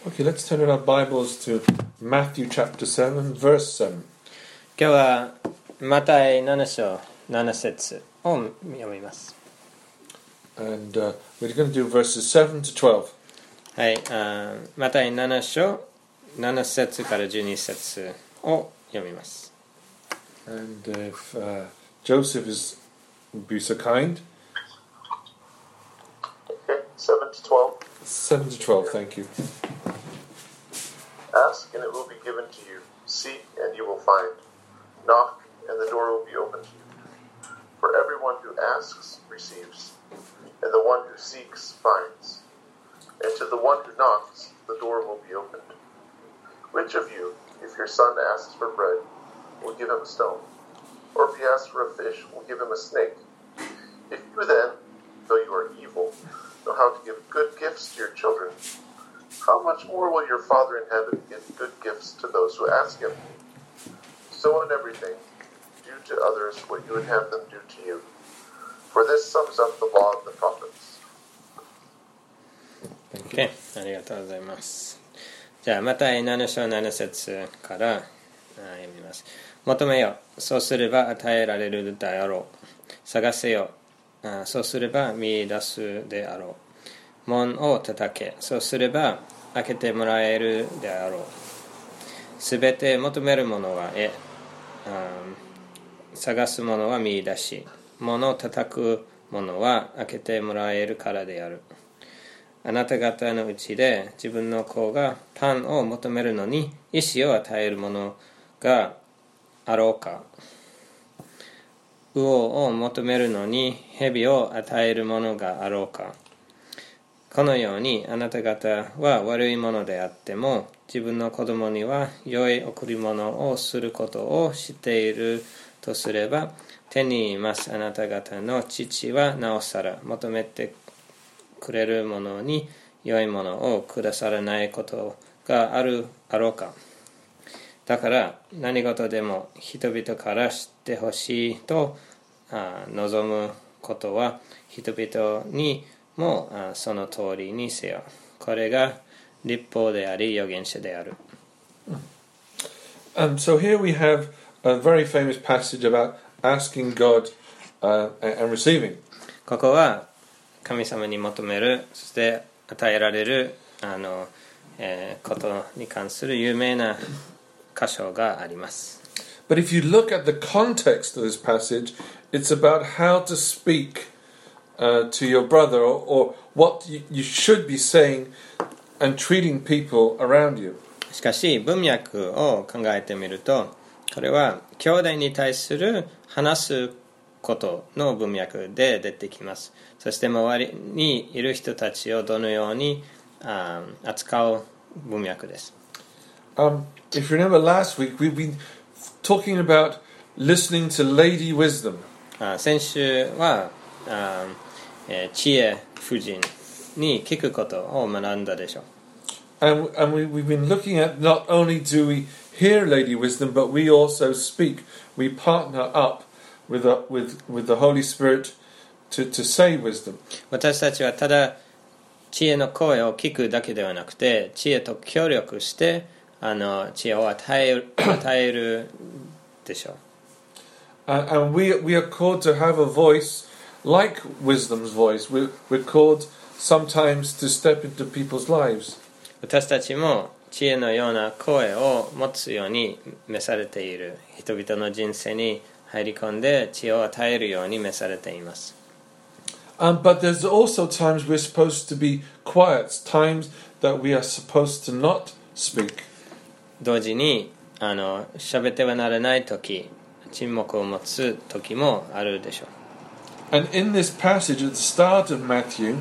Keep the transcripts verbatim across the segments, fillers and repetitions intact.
Okay, let's turn our Bibles to Matthew chapter seven, verse seven. 今日はマタイなな章なな節を読みます。 And uh, we're going to do verses seven to twelve. はい、あマタイなな章なな節からじゅうに節を読みます。 And if uh, Joseph is would be so kind. Okay, seven to twelve. seven to twelve, thank you. Ask and it will be given to you. Seek and you will find. Knock and the door will be opened to you. For everyone who asks receives, and the one who seeks finds. And to the one who knocks, the door will be opened. Which of you, if your son asks for bread, will give him a stone? Or if he asks for a fish, will give him a snake? If you then, though you are evil, know how to give good gifts to your children, how much more will your Father in heaven give good gifts to those who ask him? So in everything, do to others what you would have them do to you. For this sums up the law and the prophets. Okay, ありがとうございます。じゃあマタイなな章なな節から読みます。求めよ、そうすれば与えられるであろう。探せよ、そうすれば見出すであろう。門を叩け、そうすれば開けてもらえるであろう。すべて求めるものは得、探すものは見出し、門を叩くものは開けてもらえるからである。あなた方のうちで自分の子がパンを求めるのに石を与えるものがあろうか。魚を求めるのに蛇を与えるものがあろうか。このようにあなた方は悪いものであっても自分の子供には良い贈り物をすることを知っているとすれば、手にいますあなた方の父はなおさら求めてくれるものに良いものをくださらないことがあるあろうか。だから何事でも人々から知ってほしいと望むことは人々にもその通りにせよ。これが律法であり預言者である。 Um, so here we have a very famous passage about asking God uh, and receiving. ここは神様に求める、そして与えられるあの、えー、ことに関する有名な箇所があります。 But if you look at the context of this passage, it's about how to speak uh, to your brother, or, or what you, you should be saying and treating people around you. しかし文脈を考えてみると、これは兄弟に対する話すことの文脈で出てきます。そして周りにいる人たちをどのように扱う文脈です。 Um, if you remember last week, we've been talking about listening to Lady Wisdom. 先週は知恵夫人に聞くことを学んだでしょう。 And, and we, we've been looking at not only do we hear Lady Wisdom, but we also speak. We partner up with the, with, with the Holy Spirit to, to say wisdom. 私たちはただ知恵の声を聞くだけではなくて、知恵と協力してあの知恵を与える、与えるでしょう。 And, and we, we are called to have a voice like wisdom's voice. We're, we're called sometimes to step into people's lives. 私たちも知恵のような声を持つように召されている。人々の人生に入り込んで知恵を与えるように召されています。 Um, but there's also times we're supposed to be quiet, times that we are supposed to not speak. 同時にあの喋ってはならない時、沈黙を持つ時もあるでしょう。 And in this passage at the start of Matthew,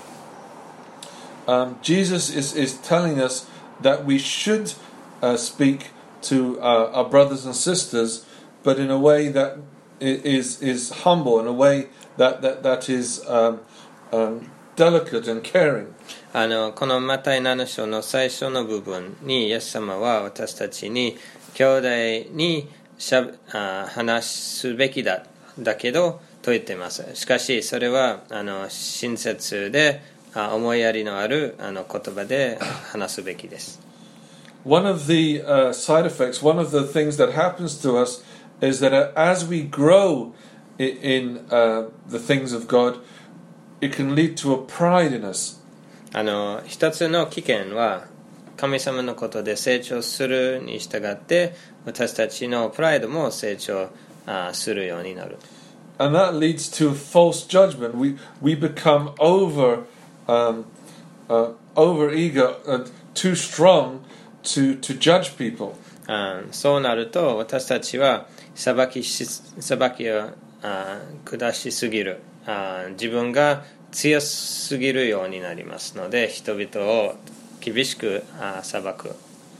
um, Jesus is, is telling us that we should uh, speak to uh, our brothers and sisters, but in a way that is is humble, in a way that that that is um, um, delicate and caring. あのこのマタイなな章の最初の部分にイエス様は私たちに兄弟にしゃあ話すべきだだけどと言っています。しかしそれはあの親切で思いやりのあるあの言葉で話すべきです。 One of the uh, side effects, one of the things that happens to us is that as we grow in, in uh, the things of God, it can lead to a pride in us. あの一つの危険は神様のことで成長するに従って私たちのプライドも成長するようになる。 And that leads to false judgment. We we become over um, uh, over eager and too strong to to judge people. あそうなると私たちは裁きし裁きをあ下しすぎるあ自分が強すぎるようになりますので人々を厳しくあ裁く。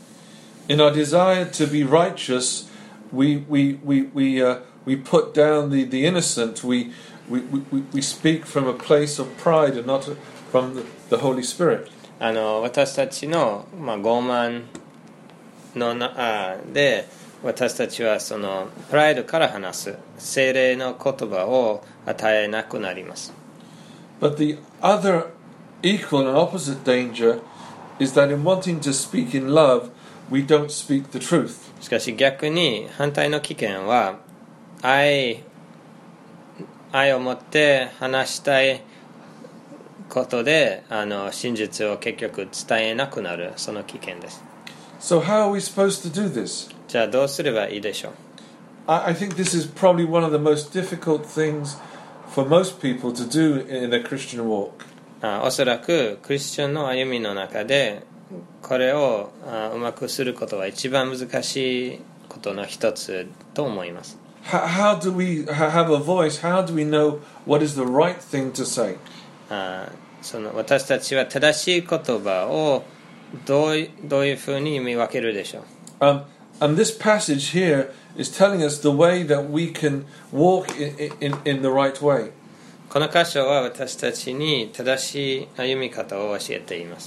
In our desire to be righteous, we we we we uh, we put down the, the innocent. We, we we we speak from a place of pride and not from the, the Holy Spirit. あの私たちの、まあ、傲慢のなで私たちはそのプライドから話す聖霊の言葉を与えなくなります。 But the other equal and opposite danger is that in wanting to speak in love, we don't speak the truth. しかし逆に反対の危険は愛愛を持って話したいことであの真実を結局伝えなくなるその危険です。 So how are we supposed to do this? じゃあどうすればいいでしょう。 I, I think this is probably one of the most difficult things for most people to do in a Christian walk. あおそらくクリスチャンの歩みの中でこれをあうまくすることは一番難しいことの一つと思います。 How, how do we have a voice? How do we know what is the right thing to say? あその私たちは正しい言葉をどうどういうふうに見分けるでしょう。 Um, and this passage here is telling us the way that we can walk in, in, in the right way. この箇所は私たちに正しい歩み方を教えています。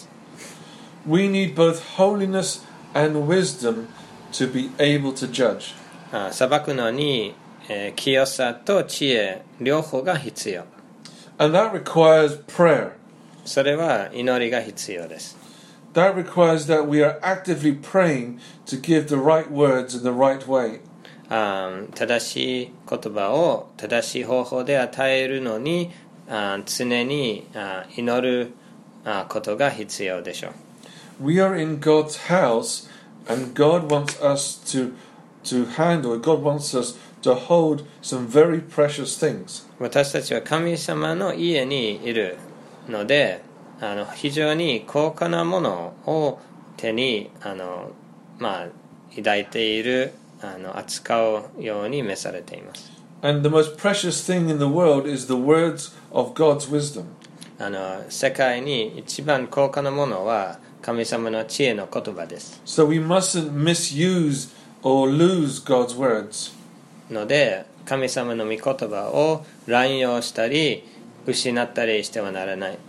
We need both holiness and wisdom to be able to judge. あ裁くのに、えー、清さと知恵両方が必要。 And that requires prayer. それは祈りが必要です。 That requires that we are actively praying to give the right words in the right way. あ正しい言葉を正しい方法で与えるのにあ常にあ祈るあことが必要でしょう。 We are in God's house and God wants us to, to handle, God wants us to hold some very precious things. 私たちは神様の家にいるのであの非常に高価なものを手にあの、まあ、抱いているあの扱うように召されています。 And the most precious thing in the world is the words of God's wisdom. あの世界に一番高価なものは神様の知恵の言葉です。 So we mustn't misuse or lose God's words. ので神様の御言葉を乱用したり失ったりしてはならない。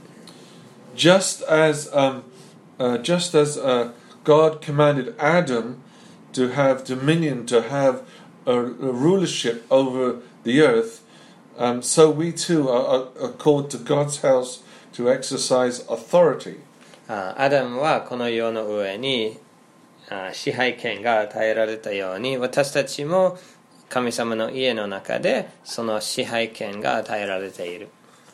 Just as, um, uh, just as uh, God commanded Adam to have dominion, to have a, a rulership over the earth, um, so we too are, are called to God's house to exercise authority. アダムはこの世の上に支配権が与えられたように私たちも神様の家の中でその支配権が与えられている。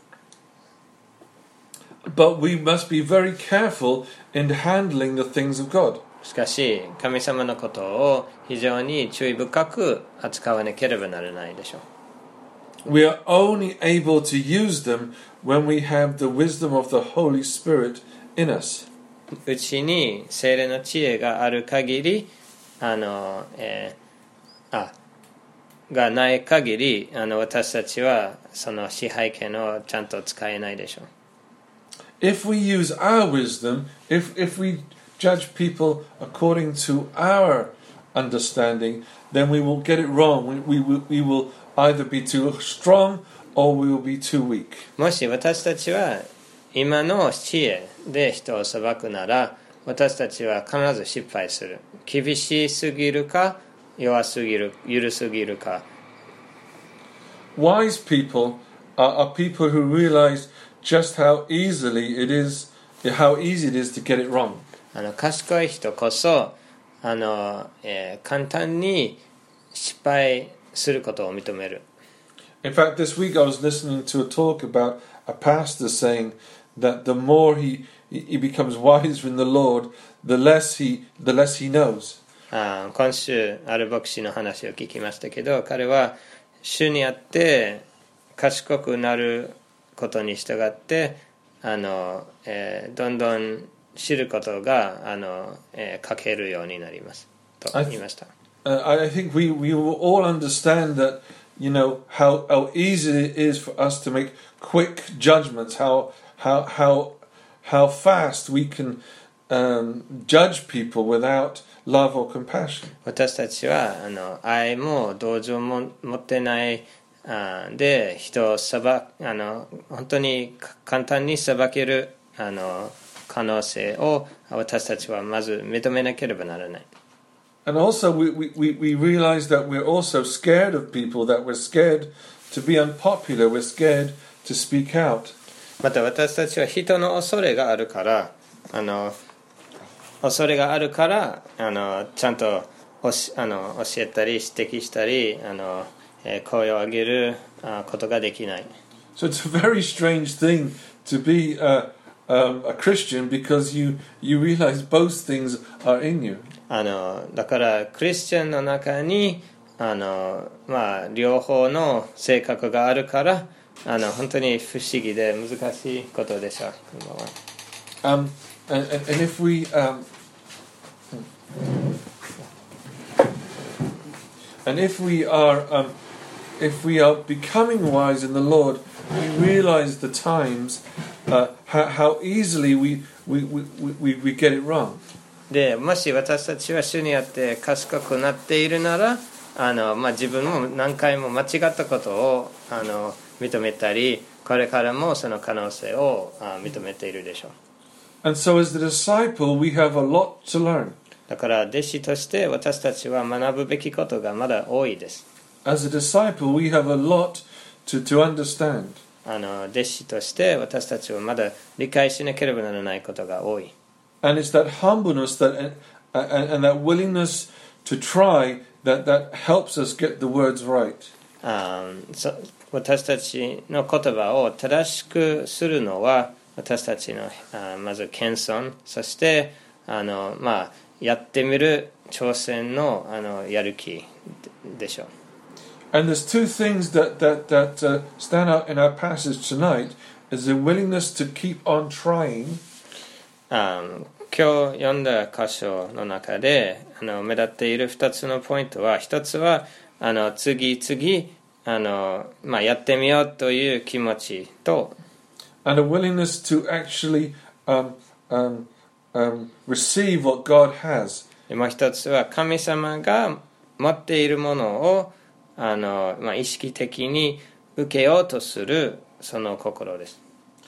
But we must be very careful in handling the things of God. しかし神様のことを非常に注意深く扱わなければならないでしょう。 We are only able to use them when we have the wisdom of the Holy Spirit in us. うちに聖霊の知恵がある限りあの、えー、あがない限りあの私たちはその支配権をちゃんと使えないでしょう。 If we use our wisdom, if if we judge people according to our understanding, then we will get it wrong. We, we, we will either be too strong or we will be too weak. もし私たちは今の知恵で人を裁くなら私たちは必ず失敗する。厳しすぎるか弱すぎる、緩すぎるか。 Wise people are, are people who realize just how easily it is, how easy it is to get it wrong. あの賢い人こそあの、えー、簡単に失敗することを認める。 In fact, this week I was listening to a talk about a pastor saying that the more he he becomes wiser in the Lord, the less he the less he knows. あ今週ある牧師の話を聞きましたけど、彼は主にあって賢くなることに従ってあの、えー、どんどん知ることがあの、えー、書けるようになりますと言いました。 Uh, I think we, we will all understand that, you know, how, how easy it is for us to make quick judgments, how how how how fast we can um, judge people without love or compassion. 私たちはあの愛も同情も持ってないあで人を裁あの本当に簡単に裁けるあの可能性を私たちはまず認めなければならない。 And also we, we, we realize that we're also scared of people, that we're scared to be unpopular, we're scared to speak out. また私たちは人の恐れがあるからあの恐れがあるからあのちゃんとおしあの教えたり指摘したりあの、えー、声を上げるあことができない。 So it's a very strange thing to be a, um, a Christian because you, you realize both things are in you. あのだからクリスチャンの中にあの、まあ、両方の性格があるからあの本当に不思議で難しいことでしょう。 Um, and, and, and if we um, and if we are um, if we are becoming wise in the Lord, we realize the times uh, how, how easily we we, we, we, we get it wrong. でもし私たちは主にあって賢くなっているならあの、まあ、自分も何回も間違ったことをあの認めたりこれからもその可能性をあ認めているでしょう。 And so as the disciple, we have a lot to learn. だから弟子として私たちは学ぶべきことがまだ多いです。 As a disciple, we have a lot to, to understand. あの弟子として私たちはまだ理解しなければならないことが多い。 And it's that humbleness that and, and, and that willingness to try that, that helps us get the words right. あそ私たちの言葉を正しくするのは私たちのあまず謙遜そしてあの、まあ、やってみる挑戦の、あのやる気でしょう。 And there's two things that, that, that uh, stand out in our passage tonight is the willingness to keep on trying. あ今日読んだ箇所の中であの目立っているふたつのポイントはひとつはあの次々あの、まあ、やってみようという気持ちと And a willingness to actually um, um, um, receive what God has. もう一つは神様が持っているものをあの、まあ、意識的に受けようとするその心です。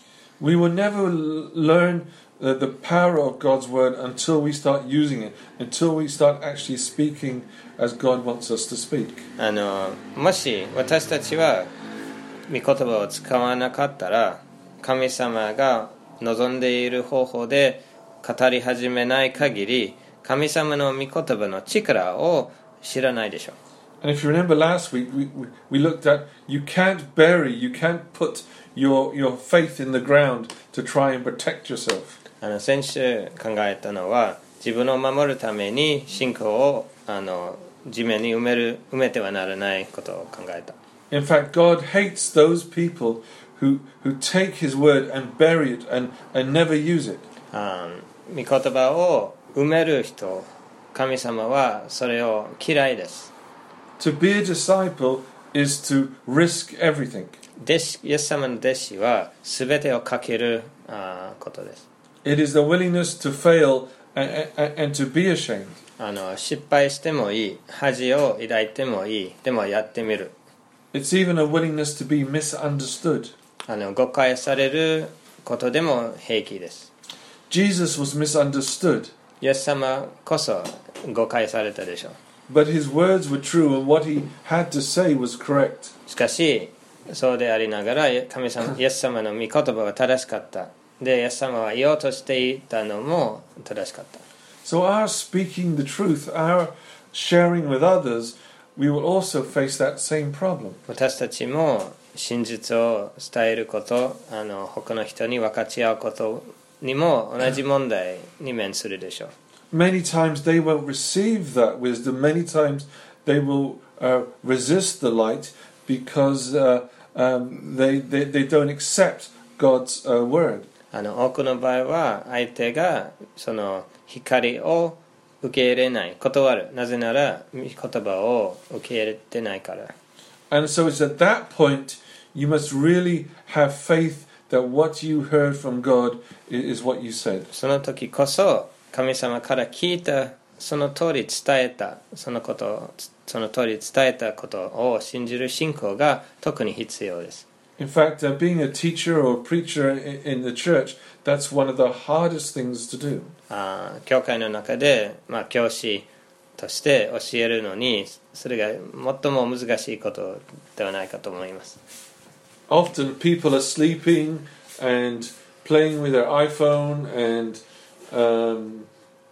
We will never learn the, the power of God's word until we start using it, until we start actually speaking as God wants us to speak. あのもし私たちは御言葉を使わなかったら神様が望んでいる方法で語り始めない限り神様の御言葉の力を知らないでしょう。 And if you remember last week, we, we, we looked at you can't bury, you can't put your, your faith in the ground to try and protect yourself. あの先週考えたのは自分を守るために信仰をあの地面に埋める埋めてはならないことを考えた。 In fact, God hates those people who, who take His word and bury it and, and never use it. あ御言葉を埋める人、神様はそれを嫌いです。 To be a disciple is to risk everything. 弟子イエス様の弟子は全てをかけるあことです。 It is the willingness to fail and, and, and to be ashamed. あの失敗してもいい、恥を抱いてもいい、でもやってみる。 It's even a willingness to be misunderstood. あの誤解されることでも平気です。 Jesus was misunderstood. イエス様こそ誤解されたでしょう。 But his words were true and what he had to say was correct. しかしそうでありながら神様イエス様の御言葉は正しかった。でイエス様は言おうとしていたのも正しかった。 So our speaking the truth, our sharing with others, we will also face that same problem. 私たちも真実を伝えること、あの他の人に分かち合うことにも同じ問題に面するでしょう。 Many times they won't receive that wisdom. Many times they will uh, resist the light because uh, um, they, they, they don't accept God's uh, word. あの多くの場合は相手がその光を受け入れない、断る。なぜなら御言葉を受け入れてないから。 And so it's at that point you must really have faith that what you heard from God is what you said. その時こそ神様から聞いたその通り伝えたそのことその通り伝えたことを信じる信仰が特に必要です。 In fact, uh, being a teacher or a preacher in, in the church, that's one of the hardest things to do. あ教会の中で、まあ、教師として教えるのにそれが最も難しいことではないかと思います。 Often people are sleeping and playing with their iPhone and um,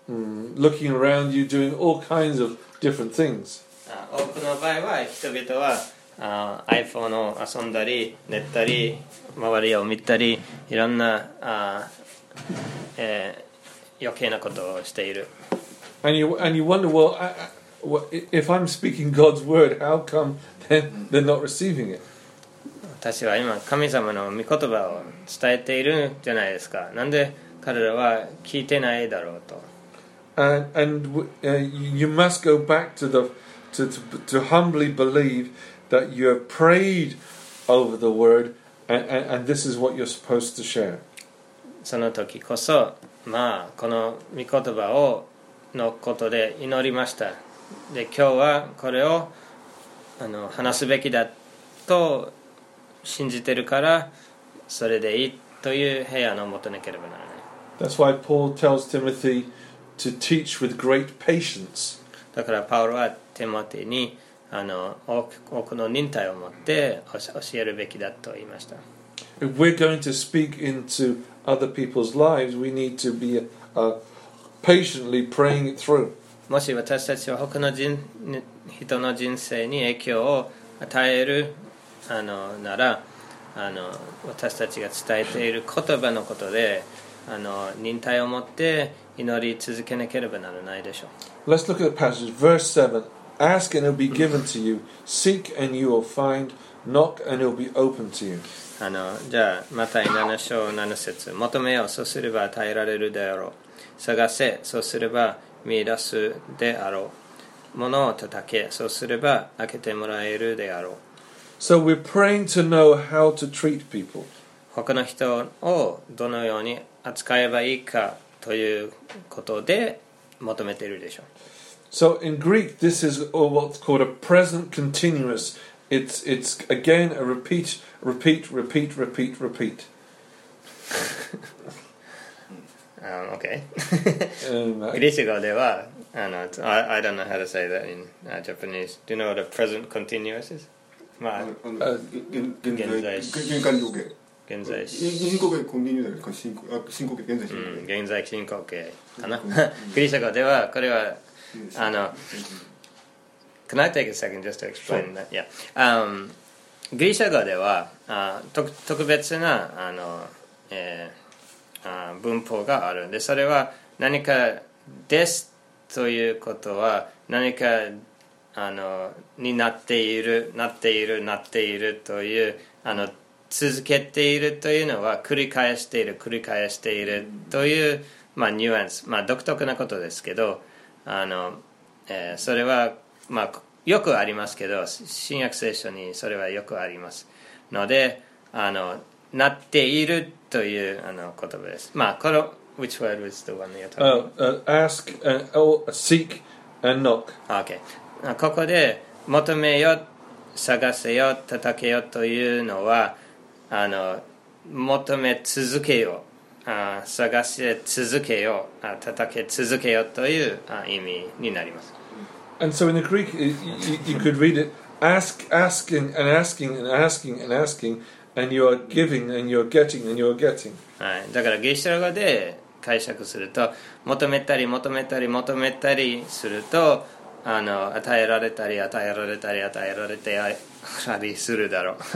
mm, looking around you, doing all kinds of different things. 多くの場合は人々はあ iPhone を遊んだり寝たり周りを見たりいろんなあ、えー、余計なことをしている。 And you and you wonder, well, I, I, well, if I'm speaking God's word, how come then they're not receiving it? 私は今神様の御言葉を伝えているじゃないですか。なんで彼らは聞いてないだろうと。 And and uh, you must go back to the to, to to humbly believe that you have prayed over the word, and, and, and this is what you're supposed to share. その時こそ、まあこの御言葉をのことで祈りました。で今日はこれをあの話すべきだと信じてるからそれでいいという部屋の求めなければならない。 That's why Paul tells Timothy to teach with great patience. だからパウロはテモテにあの多く、多くの忍耐を持って教えるべきだと言いました。 If we're going to speak into other people's lives, we need to be uh, patiently praying it through. もし私たちは他の人人の人生に影響を与えるあのならあの私たちが伝えている言葉のことであの忍耐を持って祈り続けなければならないでしょう。 Let's look at the passage, verse seven. Ask and it will be given to you. Seek and you will find. Knock and it will be open to you. あのじゃあマタイなな章なな節求めようそうすれば与えられるであろう探せそうすれば見出すであろう物を叩けそうすれば開けてもらえるであろう。 So we're praying to know how to treat people. 他の人をどのように扱えばいいかということで求めているでしょう。 So in Greek, this is what's called a present continuous. It's it's again a repeat, repeat, repeat, repeat, repeat. um, okay. um, ギリシャ語ではあの I, I don't know how to say that in、uh, Japanese. Do you know what a present continuous is? まあ現在進行形現在進行形コンティニューだ進行形現在進行形、うん、現在進行形かな。ギリシャ語ではこれはあの Can I take a second just to explain that? Yeah. Um, ギリシャ語ではあ特, 特別なあの、えー、あ文法があるんでそれは何かですということは何かあのになっているなっているなっているというあの続けているというのは繰り返している繰り返しているという、まあ、ニュアンス、まあ、独特なことですけどあの、えー、それは、まあ、よくありますけど新約聖書にそれはよくありますのであのなっているというあの言葉です。まあこの Which word was the one you're talking about? Uh, uh, ask, uh, or seek and knock. Okay. ここで求めよ探せよ叩けよというのはあの求め続けよあ探せ続けよあ叩け続けよというあ意味になります。 And so in the Greek you, you could read it ask, asking and asking and asking and asking, and you are giving and you are getting and you are getting. はい、だからゲシュタル語で解釈すると、求めたり求めたり求めたりすると、あの与えられたり与えられたり与えられてやりするだろう。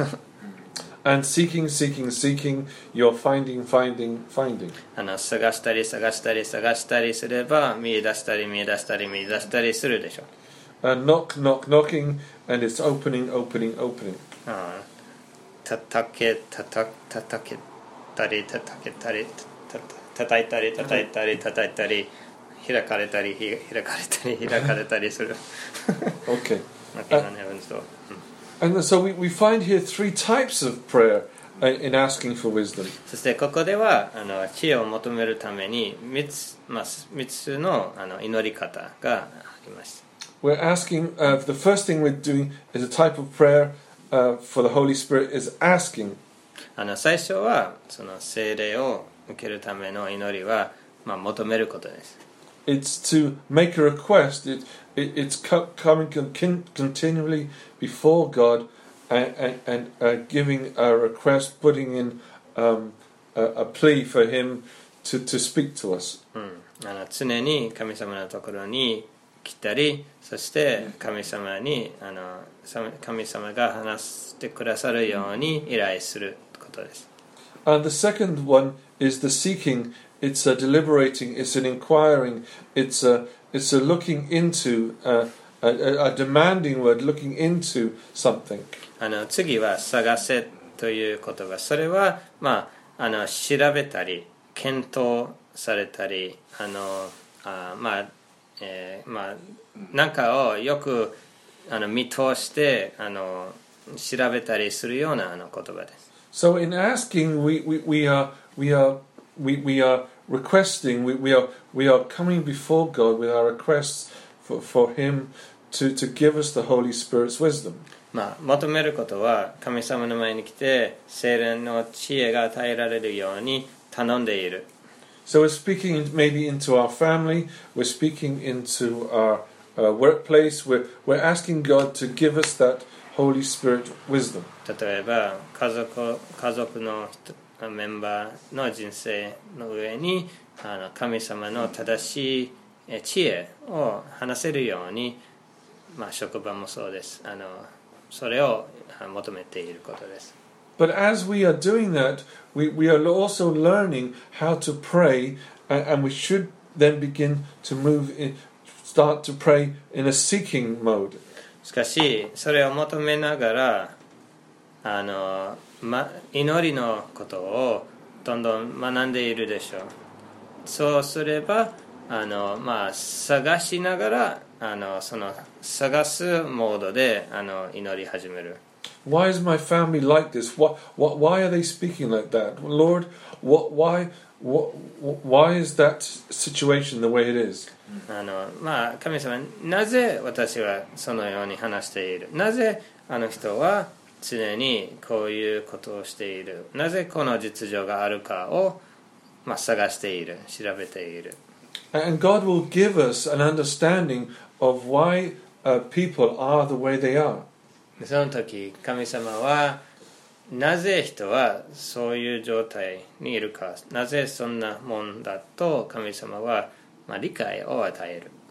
And seeking, seeking, seeking, you're finding, finding, finding. あの探したり探したり探したりすれば見出したり見出したり見出したりするでしょ。 And knock, knock, knocking, and it's opening, opening, opening. あたたけたたたたけたりたたけたりたた叩いたり叩いたり叩いたり開かれたり開かれたり開かれたりする。 Okay. Knocking on heaven's door. And so we, we find here three types of prayer in asking for wisdom. そしてここではあの知恵を求めるためにみっつ、まあ、みっつの、あの祈り方があります。 We're asking, uh, the first thing we're doing is a type of prayer uh, for the Holy Spirit is asking. あの最初はその聖霊を受けるための祈りは、まあ、求めることです。 It's to make a request. It, it, it's co- coming con- continually before God and, and, and uh, giving a request, putting in um, a, a plea for Him to, to speak to us. うん、あの常に神様のところに来たり、そして神様にあの神様が話してくださるように依頼することです。 And the second one is the seeking. It's a deliberating. It's an inquiring. It's a it's a looking into uh, a, a demanding word. Looking into something. あの次は探せという言葉。それはまああの調べたり検討されたりあのあまあ、えー、まあなんかをよくあの見通してあの調べたりするようなあの言葉です。 So in asking, we, we, we are we are we, we are requesting. We, we are we are coming before God with our requests for, for Him to, to give us the Holy Spirit's wisdom. まあ求めることは神様の前に来て聖霊の知恵が与えられるように頼んでいる。 So we're speaking maybe into our family. We're speaking into our uh, workplace. We're we're asking God to give us that Holy Spirit wisdom. 例えば家族家族のメンバーの人生の上にあの神様の正しい知恵を話せるように、まあ、職場もそうです。あのそれを求めていることです。 But as we are doing that, we, we are also learning how to pray, and, and we should then begin to move in, start to pray in a seeking mode. しかしそれを求めながらあの、ま、祈りのことをどんどん学んでいるでしょう。そうすればあの、まあ、探しながらあのその探すモードであの祈り始める。 Why is my family like this? What, what, why are they speaking like that? Lord, what, why, what, why is that situation the way it is? あのまあ、神様なぜ私はそのように話している、なぜあの人は常にこういうことをしている、なぜこの実情があるかを、まあ、探している、調べている。 And God will give us an understanding of why uh, people are the way they are. その時神様はなぜ人はそういう状態にいるか、なぜそんなもんだと神様はまあ理解を与える。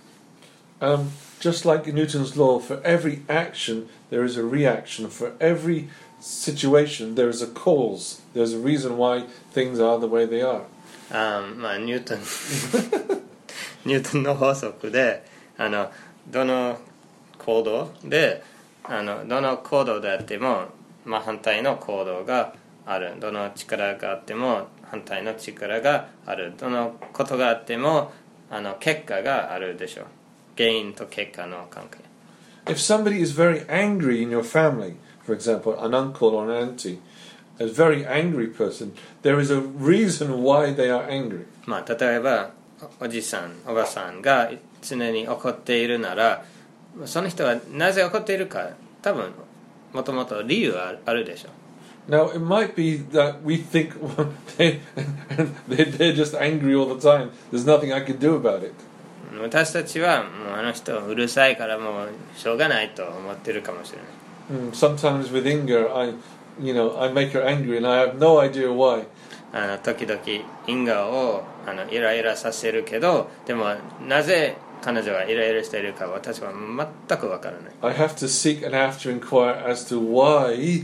Um, just like in Newton's law, for every action there is a reaction. For every situation there is a cause. There's a reason why things are the way they are. あまあニュートンニュートンの法則であのどの行動であのどの行動であっても、まあ、反対の行動がある。どの力があっても反対の力がある。どのことがあってもあの結果があるでしょう。原因と結果の関係。 If somebody is very angry in your family, for example, an uncle or an auntie, a very angry person, there is a reason why they are angry. まあ、例えばおじさん、おばさんが常に怒っているなら、その人はなぜ怒っているか、多分もともと理由があるでしょう。 Now, it might be that we think well, they, they're just angry all the time. There's nothing I can do about it. 私たちはもうあの人うるさいからもうしょうがないと思ってるかもしれない。 Mm, sometimes with Inga, I, you know, I make her angry and I have no idea why. あの時々インガをあのイライラさせるけど、でもなぜ彼女がイライラしているか私は全くわからない。 I have to seek and have to inquire as to why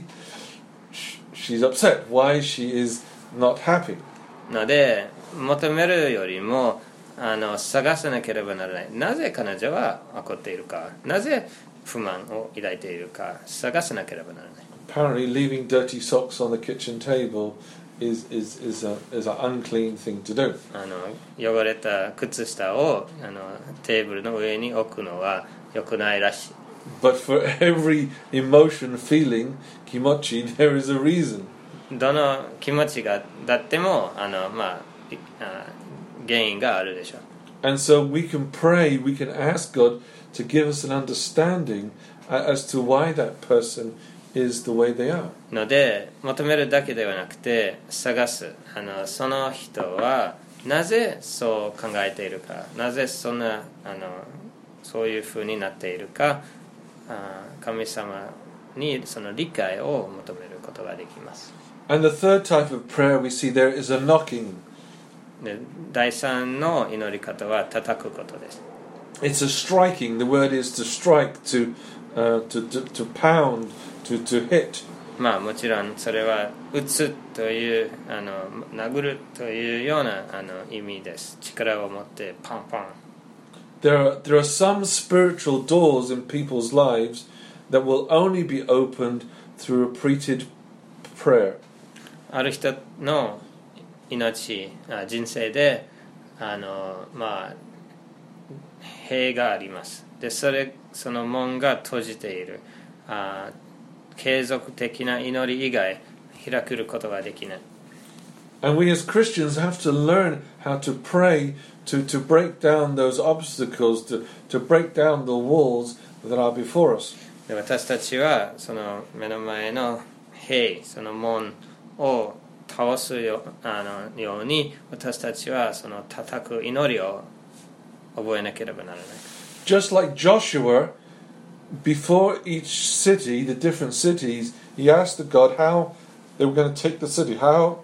she's upset, why she is not happy. ので求めるよりもあの探さなければならない。なぜ彼女は怒っているか、なぜ不満を抱いているか探さなければならない。 Apparently, leaving dirty socks on the kitchen table is is is a is an unclean thing to do. あの汚れた靴下をあのテーブルの上に置くのは良くないらしい。 But for every emotion, feeling, kimochi, there is a reason. どの気持ちがだってもあのまああ原因があるでしょう。 And so we can pray, we can ask God to give us an understanding as to why that person is the way they are. ので求めるだけではなくて探す。あのその人はなぜそう考えているか、なぜそんなあのそういうふうになっているか、あ神様にその理解を求めることができます。 And the third type of prayer we see there is a knocking. で第三の祈り方は叩くことです。 It's a striking. The word is to strike, to uh, to, to to pound, to to hit. まあもちろんそれは打つというあの殴るというようなあの意味です。力を持ってパンパン。 There are there are some spiritual doors in people's lives that will only be opened through repeated prayer. ある人の命、人生であのまあ塀があります。でそれその門が閉じている。あ継続的な祈り以外開けることができない。 And we as Christians have to learn how to pray to, to break down those obstacles, to, to break down the walls that are before us. で私たちはその目の前の塀、その門を倒す よ, あのように私たちはその叩く祈りを覚えなければならない。 Just like Joshua, before each city, the different cities, he asked the God how they were going to take the city, how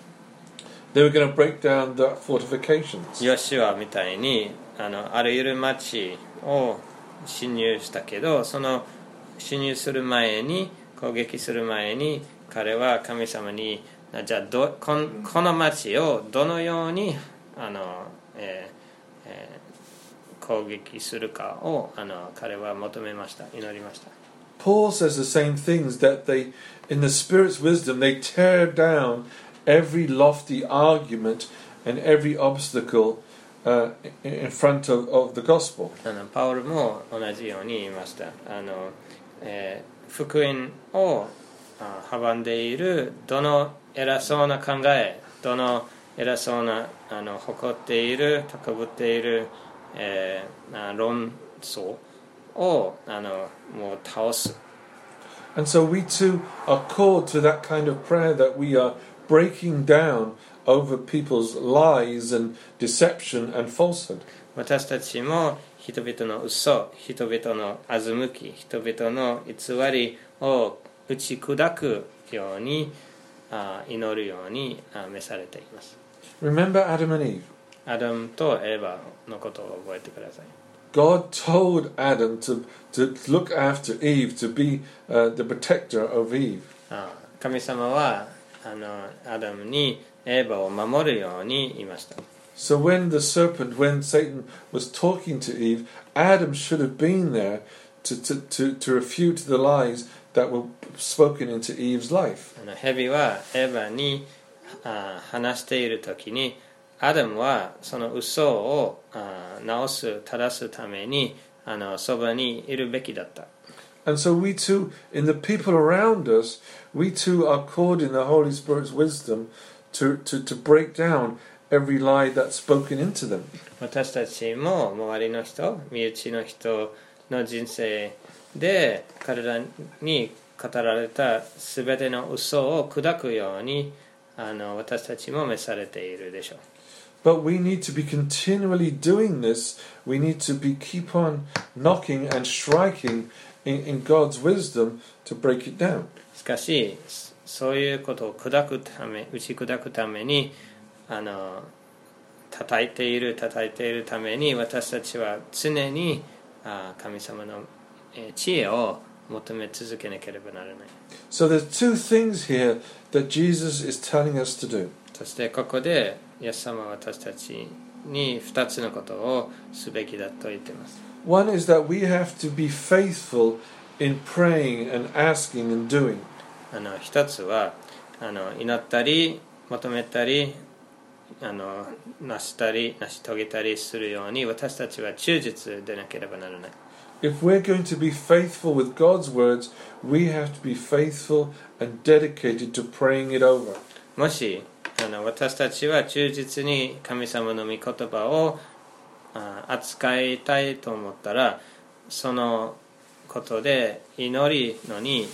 they were going to break down the fortifications. ヨシュアみたいに あのあらゆる町を侵入したけど、その侵入する前に攻撃する前に彼は神様にじゃあど こ, この町をどのようにあの、えーえー、攻撃するかをあの彼は求めました、祈りました。 Paul says the same things, that they, in the Spirit's wisdom, they tear down every lofty argument and every obstacle uh, in front of, of the gospel. あのパウルも同じように言いました。あの、えー、福音を阻んでいるどの偉そうな考え、どの偉そうなあの誇っている高ぶっている、えー、論争をあのもう倒す。 And so we too are called to that kind of prayer, that we are breaking down over people's lies and deception and falsehood. 私たちも人々の嘘、人々の欺き、人々の偽りを打ち砕くように祈るように召されています。 Remember Adam and Eve. アダムとエヴァのことを覚えてください。 God told Adam to, to look after Eve, to be uh, the protector of Eve. 神様はあのアダムにエヴァを守るように言いました。 So when the serpent, when Satan was talking to Eve, Adam should have been there to, to, to, to refute the lies that were spoken into Eve's life. あの蛇はエヴァにあ話しているときに、アダムはその嘘をあ直す、正すためにあのそばにいるべきだった。 And so we too, in the people around us, we too are called in the Holy Spirit's wisdom to, to, to break down every lie that's spoken into them. 私たちも周りの人、身内の人の人生で彼らに語られたすべての嘘を砕くようにあの私たちも召されているでしょう。 But we need to be continually doing this. We need to be keep on knocking and striking in, in God's wisdom to break it down. しかしそういうことを砕くため打ち砕くためにあの叩いている叩いているために私たちは常にあ神様の知恵を求め続けなければならない。 So there's two things here that Jesus is telling us to do. そしてここでイエス様は私たちに二つのことをすべきだと言っています。 One is that we have to be faithful in praying and asking and doing. あの一つはあの祈ったり求めたりあの成したり成し遂げたりするように私たちは忠実でなければならない。 If we're going to be faithful with God's words, we have to be faithful and dedicated to praying it over. もしあの私たちは忠実に神様の御言葉を扱いたいと思ったらそのことで祈りのに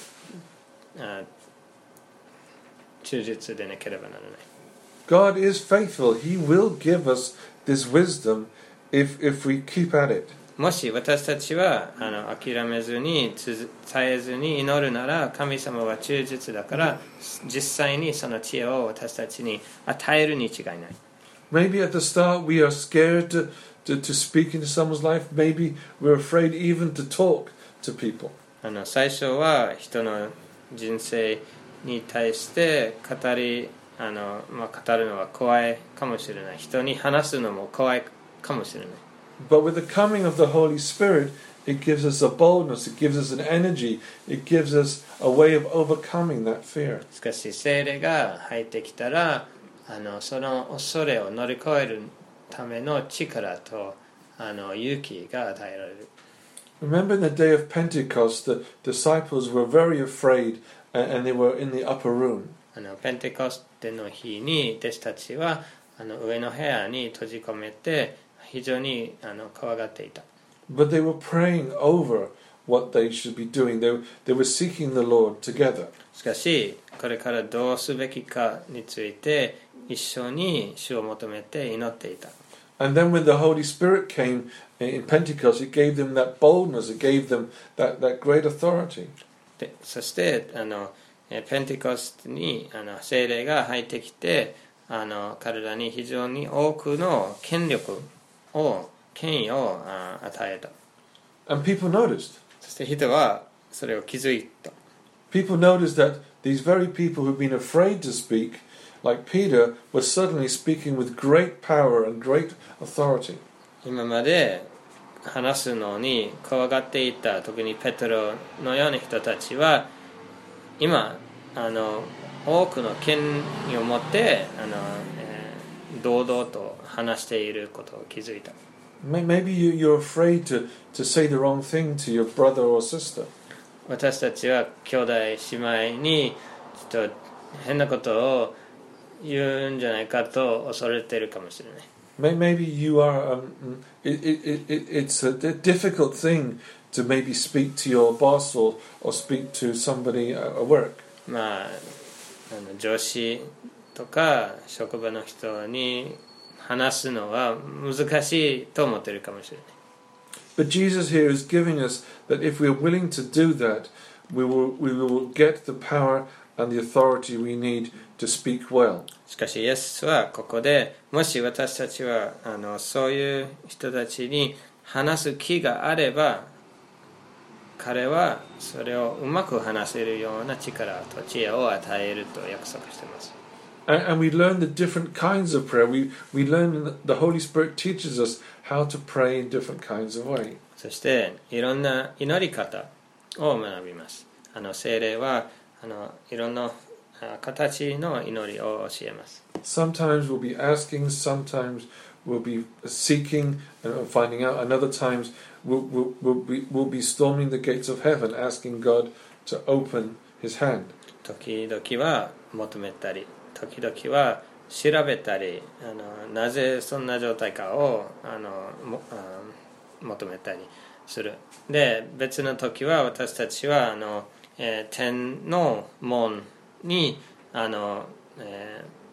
忠実でなければならない。 God is faithful. He will give us this wisdom if, if we keep at it. もし私たちはあの諦めずに絶えずに祈るなら神様は忠実だから実際にその知恵を私たちに与えるに違いない。 Maybe at the start we are scared to, to, to speak into someone's life. Maybe we're afraid even to talk to people. あの最初は人の人生に対して語りあの、まあ、語るのは怖いかもしれない。人に話すのも怖いかもしれない。 But with the coming of the Holy Spirit, it gives us a boldness, it gives us an energy, it gives us a way of overcoming that fear. しかし聖霊が入ってきたらあのその恐れを乗り越えるための力とあの勇気が与えられる。 Remember in the day of Pentecost, the disciples were very afraid and, and they were in the upper room. あのペンテコステの日に弟子たちはあの上の部屋に閉じ込めて非常にあの怖がっていた。 But they were praying over what they should be doing. They, they were seeking the Lord together. しかしこれからどうすべきかについて一緒に主を求めて祈っていた。 And then when the Holy Spirit came in Pentecost, it gave them that boldness, it gave them that, that great authority. でそしてあのペンテコステにあの聖霊が入ってきてあの彼らに非常に多くの権力を権威を与えた。 And people noticed. そして人はそれを気づいた。 People noticed that these very people who've been afraid to speak, like Peter, were suddenly speaking with great power and great authority. 今まで話すのに怖がっていた特にペテロのような人たちは今あの多くの権威を持ってあの、えー、堂々と話していることを気づいた。 Maybe you, you're afraid to, to say the wrong thing to your brother or sister. 私たちは兄弟姉妹にちょっと変なことを言うんじゃないかと恐れているかもしれない。 Maybe you are. Um, it, it, it, it's a difficult thing to maybe speak to your boss or, or speak to somebody at work. まあ、あの上司とか職場の人に話すのは難しいと思っているかもしれない。 But Jesus here is giving us that if we're willing to do that, we will, we will get the power and the authority we need to speak well. しかしイエスはここでもし私たちはあのそういう人たちに話す気があれば彼はそれをうまく話せるような力と知恵を与えると約束しています。 And, and we learn the different kinds of prayer. We, we learn that the Holy Spirit teaches us how to pray in different kinds of ways. そしていろんな祈り方を学びます。あの聖霊はあのいろんな形の祈りを教えます。 Sometimes we'll be asking, sometimes we'll be seeking and finding out, and other times we'll, we'll, we'll, be, we'll be storming the gates of heaven, asking God to open His hand. 時々は求めたり、時々は調べたり、あのなぜそんな状態かをあのもあ求めたりする。で、別の時は私たちはあの、えー、天の門にあの、えー、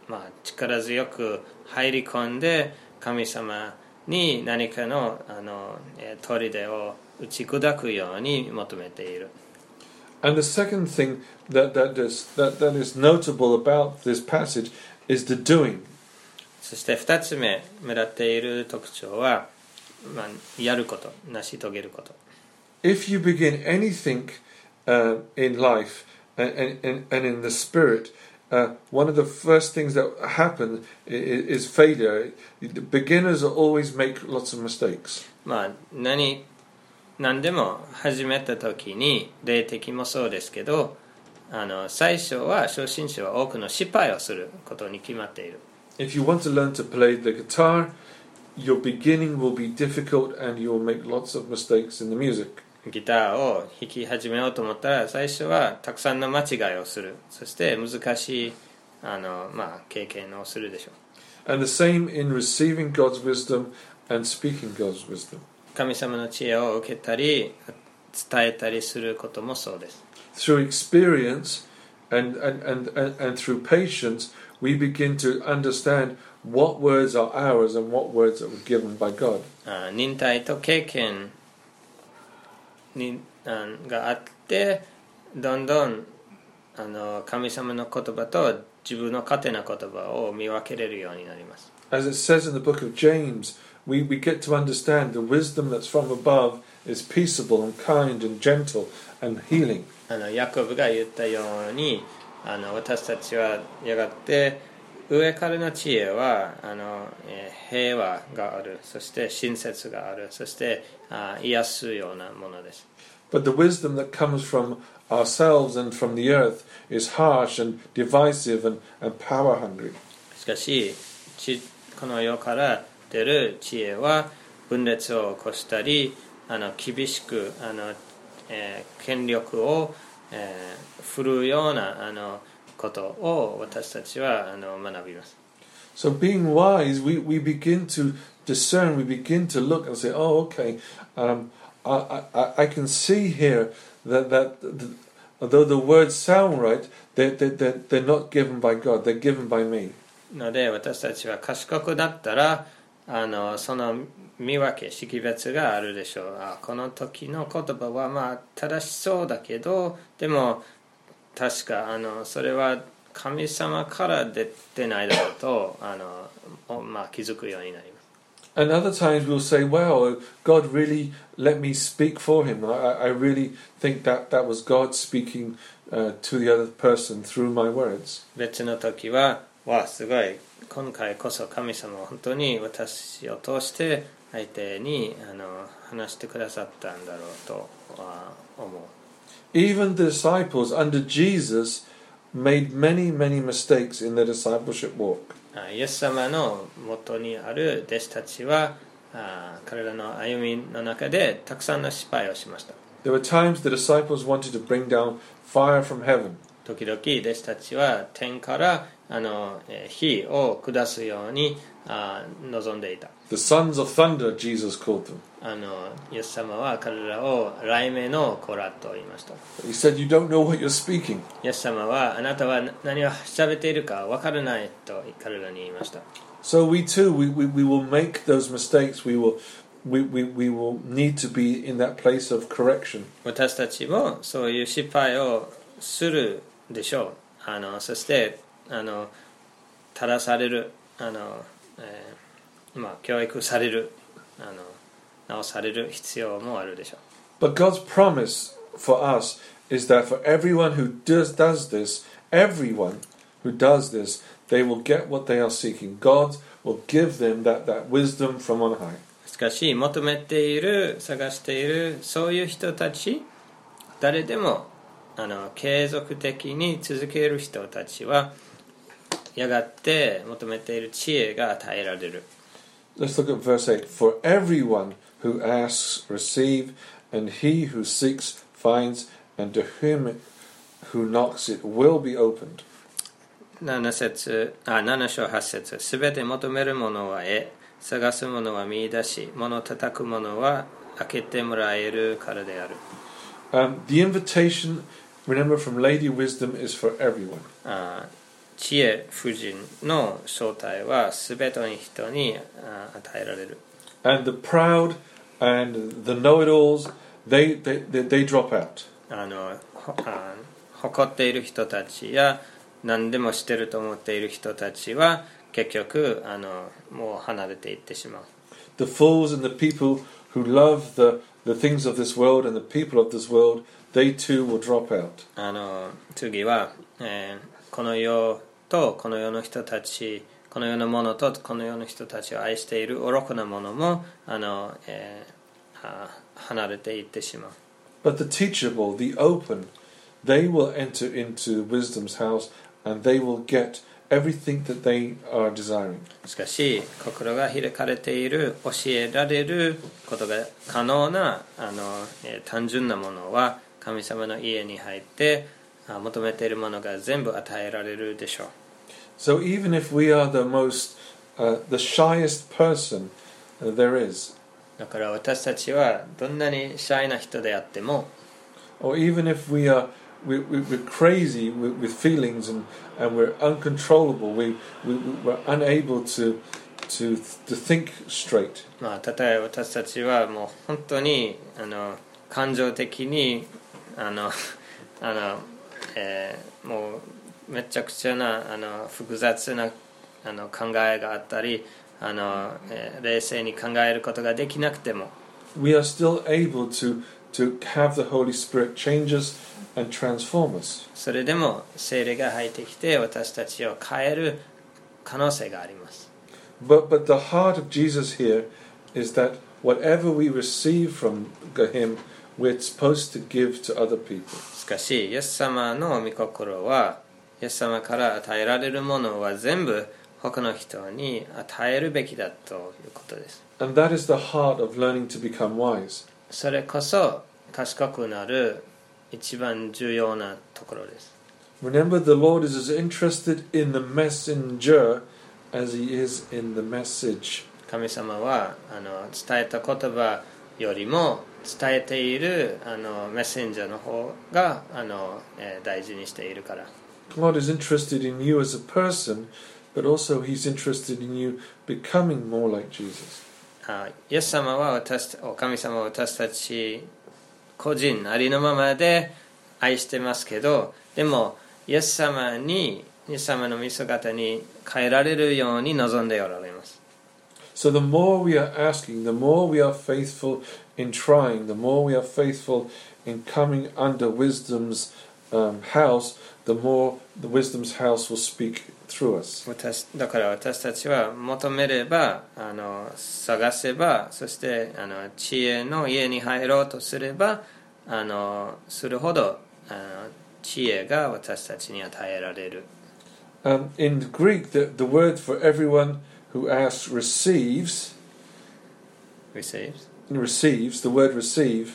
まあ、力強く入り込んで神様に何かのあの砦を打ち砕くように求めている。 And the second thing that, that, is, that, that is notable about this passage is the doing. そして二つ目目立っている特徴は、まあ、やること、成し遂げること。 If you begin anything uh, in life and, and, and in the spirit, uh, one of the first things that happen is, is failure. The beginners always make lots of mistakes. まあ、何何でも始めた時に霊的もそうですけど、あの最初は初心者は多くの失敗をすることに決まっている。 If you want to learn to play the guitar, your beginning will be difficult and you will make lots of mistakes in the music. ギターを弾き始めようと思ったら最初はたくさんの間違いをする。そして難しいあの、まあ、経験をするでしょう。 And the same in receiving God's wisdom and speaking God's wisdom. 神様の知恵を受けたり伝えたりすることもそうです。 Through experience and, and, and, and, and through patience, we begin to understand what words are ours and what words that were given by God. あ忍耐と経験にあがあってどんどんあの神様の言葉と自分の勝手な言葉を見分けれるようになります。 As it says in the book of James, we, we get to understand the wisdom that's from above is peaceable and kind and gentle and healing. あのヤコブが言ったようにあの私たちはやがて上からの知恵はあの、えー、平和がある、そして親切がある、そしてあ癒すようなものです。 But the wisdom that comes from ourselves and from the earth is harsh and divisive and, and power hungry. しかしちこの世から出る知恵は分裂を起こしたりあの厳しくあの、えー、権力を、えー、振るうようなあのことを私たちはあの学びます。 So being wise, we, we begin to discern, we begin to look and say, oh, okay, um, I, I, I can see here that, that the, although the words sound right, they're, they're, they're not given by God, they're given by me. ので私たちは賢くなったらあのその見分け識別があるでしょう。あこの時の言葉はまあ正しそうだけどでも確かあのそれは神様から出てないだろうとあの、まあ、気づくようになります。 And other times we'll say, wow, God really let me speak for him. I, I really think that that was God speaking uh, to the other person through my words. 別の時は、わあすごい今回こそ神様は本当に私を通して相手にあの話してくださったんだろうと思う。 Even the disciples under Jesus made many, many mistakes in their discipleship walk. イエス様の元にある弟子たちは彼らの歩みの中でたくさんの失敗をしました。 There were times the disciples wanted to bring down fire from heaven. 時々弟子たちは天からあの火を下すように望んでいた。 The sons of thunder, Jesus called them. あのイエス様は彼らを雷鳴の子らと言いました。 He said, you don't know what you're speaking. イエス様はあなたは何を喋っているか分からないと彼らに言いました。 So we too, we, we, we will make those mistakes. We will, we, we, we will need to be in that place of correction. 私たちもそういう失敗をするでしょう。あのそしてあの正されるあの、えーまあ、教育されるあの直される必要もあるでしょう。 But God's promise for us is that for everyone who does, does this, everyone who does this, they will get what they are seeking. God will give them that, that wisdom from on high. しかし求めている探しているそういう人たち誰でもあの継続的に続ける人たちはやがて求めている知恵が与えられる。 Let's look at verse eight. For everyone who asks, receive, and he who seeks, finds, and to him who knocks, it will be opened. なな節あなな章はち節すべて求める者は得探す者は見出し物叩く者は開けてもらえるからである。 Um, the invitation, remember, from Lady Wisdom is for everyone. あ知恵婦人の正体はすべての人に与えられる。 And the proud and the know-it-alls, they, they, they, they drop out. あのあ誇っている人たちや何でもしてると思っている人たちは結局あのもう離れていってしまう。 The fools and the people who love the, the things of this world and the people of this world, they too will drop out. あの次は、えー、この世とこの世の人たち、この世のものとこの世の人たちを愛している愚かなものもあの、えー、あ離れていってしまう。 But the teachable, the open, they will enter into wisdom's house and they will get everything that they are desiring. しかし心が開かれている、教えられることが可能なあの、えー、単純なものは神様の家に入って求めているものが全部与えられるでしょう。 So even if we are the most, uh, the shyest person uh, there is, だから私たちはどんなにシャイな人であっても、 or even if we are we, we, we're crazy with, with feelings and, and we're uncontrollable, we, we, we're unable to, to, to think straight. まあ、例えば私たちはもう本当にあの感情的にあのあの、えー、もうめちゃくちゃなあの複雑なあの考えがあったりあの、えー、冷静に考えることができなくても We are still able to, to have the Holy Spirit change us and transform us. それでも聖霊が入ってきて私たちを変える可能性があります。 But, but the heart of Jesus here is that whatever we receive from Him, we're supposed to give to other people. しかしイエス様の御心はイエス様から与えられるものは全部他の人に与えるべきだということです。 And that is the heart of learning to become wise. それこそ賢くなる一番重要なところです。 Remember, the Lord is as interested in the messenger as He is in the message. 神様はあの伝えた言葉よりも伝えているあのメッセンジャーの方があの、えー、大事にしているから。 God is interested in you as a person, but also He's interested in you becoming more like Jesus. あイエス様は私神様は私たち個人ありのままで愛してますけど、でもイエス様にイエス様の見姿に変えられるように望んでおられます。 So the more we are asking, the more we are faithful in trying, the more we are faithful in coming under wisdom's um, house, the more the wisdom's house will speak through us. 私だから私たちは求めればあの探せば、そしてあの知恵の家に入ろうとすればあのするほどあの知恵が私たちに与えられる。 Um, in Greek, the, the word for everyone who asks receives, receives receives, the word receive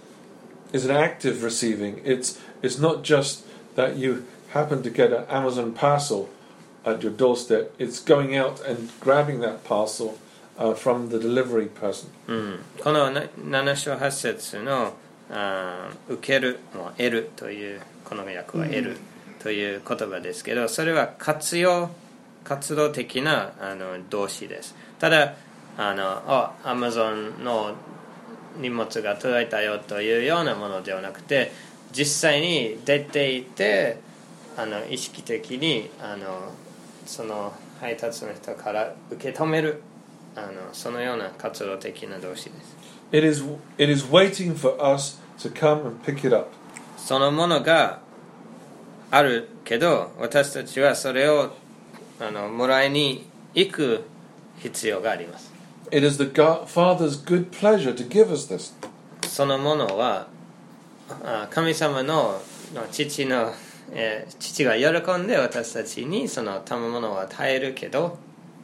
is an active receiving. It's, it's not just that you happen to get an Amazon parcel at your doorstep. It's going out and grabbing that parcel uh, from the delivery person. うん、このなな章はち節のあ受けるも得るというこの訳は得るという言葉ですけど、それは活用活動的なあの動詞です。ただあのあ Amazon の荷物が届いたよというようなものではなくて、実際に出ていてあの意識的にあのその配達の人から受け止めるあのそのような活動的な動詞です。 It is, it is waiting for us to come and pick it up. そのものがあるけど私たちはそれをあのもらいに行く必要があります。 It is the God, Father's good pleasure to give us this. そのものは神様の父の、えー、父が喜んで私たちにその賜物を与えるけど、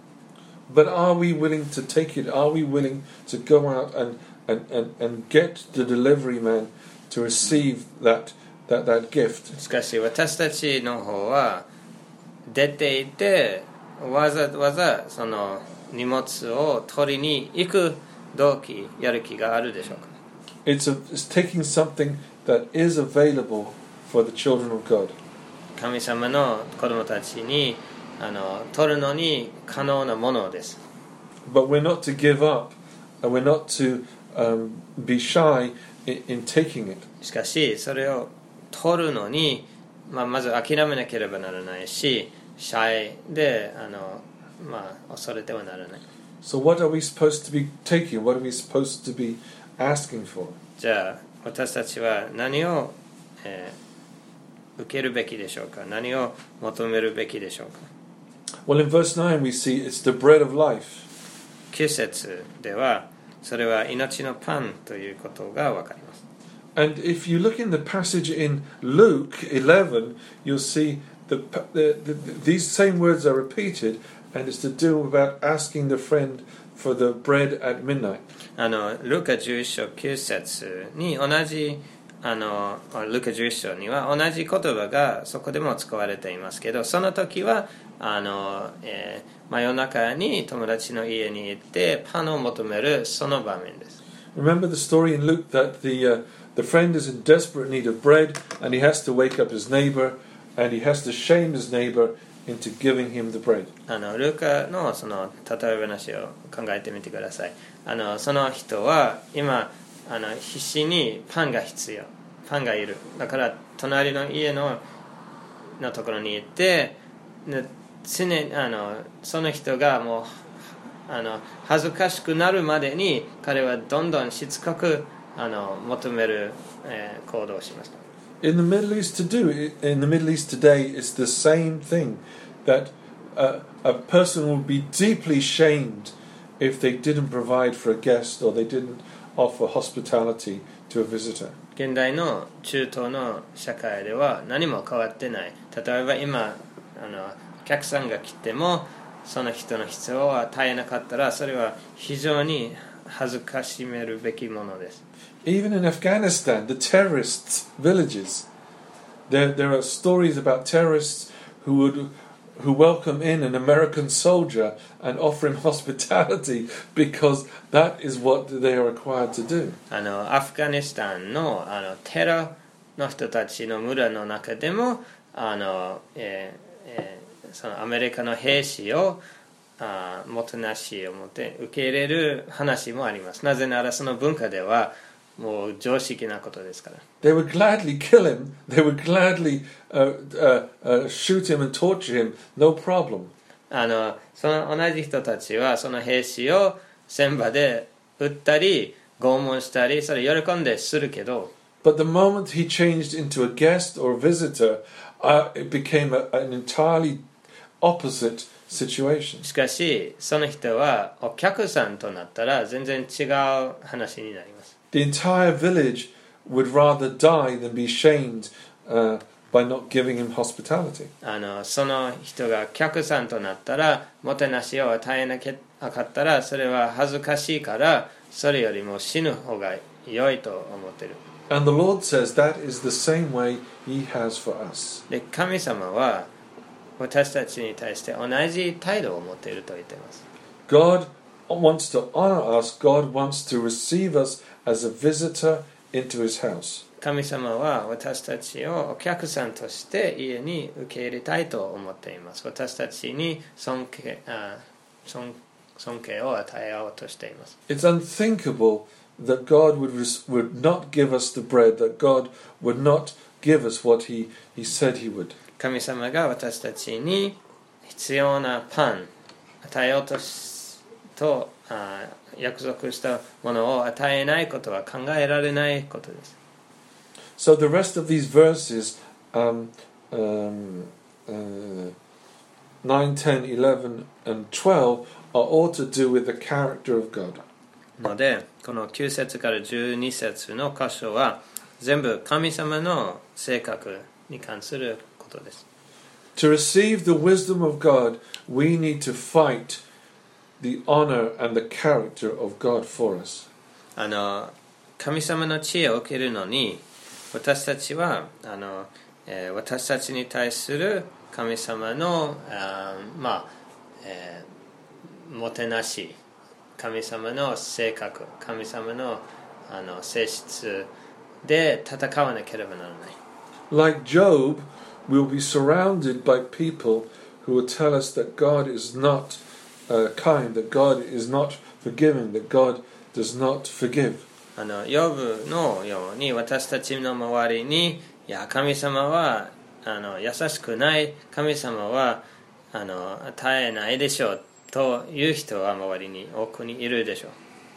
But are we willing to take it? Are we willing to go out and, and, and, and get the delivery man to receive that, that, that gift? しかし私たちの方は出ていてわざわざその荷物を取りに行く動機やる気があるでしょうか。 It's, a, it's taking something that is available for the children of God. 神様の子供たちにあの取るのに可能なものです。 But we're not to give up, and we're not to um, be shy in, in taking it. しかしそれを取るのに、まあ、まず諦めなければならないし、シャイであの、まあ、恐れてはならない。 So what are we supposed to be taking? What are we supposed to be asking for? じゃあ私たちは何を、えー、受けるべきでしょうか？何を求めるべきでしょうか？ Well, in verse nine we see it's the bread of life. きゅう節ではそれは命のパンということがわかります。 And if you look in the passage in Luke eleven, you'll see the, the, the, these same words are repeated, and it's to do about asking the friend for the bread at midnight. あのルカじゅういち章きゅう節に同じあのルカじゅういち章には同じ言葉がそこでも使われていますけど、その時はあの、えー、真夜中に友達の家に行ってパンを求めるその場面です。 Remember the story in Luke that the, uh, the friend is in desperate need of bread, and he has to wake up his neighbor, and he has to shame his neighbor into giving him the bread. あのルカのその例え話を考えてみてください。あのその人は今あの必死にパンが必要、パンがいる。だから隣の家ののところに行って、常にあのその人がもうあの恥ずかしくなるまでに彼はどんどんしつこくあの求める、えー、行動をしました。 In the Middle East to do in the Middle East today, it's the same thing, that uh, a person would be deeply shamed if they didn't provide for a guest or they didn't offer hospitality to a visitor. 現代の中東の社会では何も変わってない。例えば今あのお客さんが来てもその人の必要を与えなかったらそれは非常に恥ずかしめるべきものです。 Even in Afghanistan, the terrorist villages, there there are stories about terrorists who would who welcome in an American soldier and offer him hospitality because that is what they are required to do. あのアフガニスタンのあのテロの人たちの村の中でもあの、えーえーそのアメリカの兵士をあもてなしをもて受け入れる話もあります。なぜならその文化ではもう常識なことですから。 They would gladly kill him. They would gladly uh, uh, uh, shoot him and torture him. No problem. あのその同じ人たちはその兵士を戦場で撃ったり拷問したりそれ喜んでするけど。 But the moment he changed into a guest or a visitor, uh, it became a, an entirely opposite situation. しかしその人はお客さんとなったら全然違う話になります。 The entire village would rather die than be shamed uh, by not giving him hospitality. あのその人が客さんとなったらもてなしを与えなきゃかったらそれは恥ずかしいからそれよりも死ぬ方が良いと思ってる。 And the Lord says that is the same way He has for us. で神様は私たちに対して同じ態度を持っていると言っています。 God wants to honor us. God wants to receive us as a visitor into His house. 神様は私たちをお客さんとして家に受け入れたいと思っています。私たちに尊敬、あ、尊、尊敬を与えようとしています。 It's unthinkable that God would, would not give us the bread, that God would not give us what He, he said He would. 神様が私たちに必要なパン与えようとしとあ約束したものを与えないことは考えられないことです。 So the rest of these verses, um, um, uh, nine, ten, eleven and twelve are all to do with the character of God. のでこのきゅう節からじゅうに節の箇所は全部神様の性格に関することです。 To receive the wisdom of God, we need to fight the honor and the character of God for us. あの神様の知恵を受けるのに私たちはあの、えー、私たちに対する神様のあまあ、えー、もてなし神様の性格神様のあの性質で戦わなければならない。 Like Job, we'll be surrounded by people who will tell us that God is not uh, kind, that God is not forgiving, that God does not forgive. あのヨブのように私たちの周りに、いや神様はあの優しくない、神様はあの与えないでしょうという人は周りに多くにいるでしょう。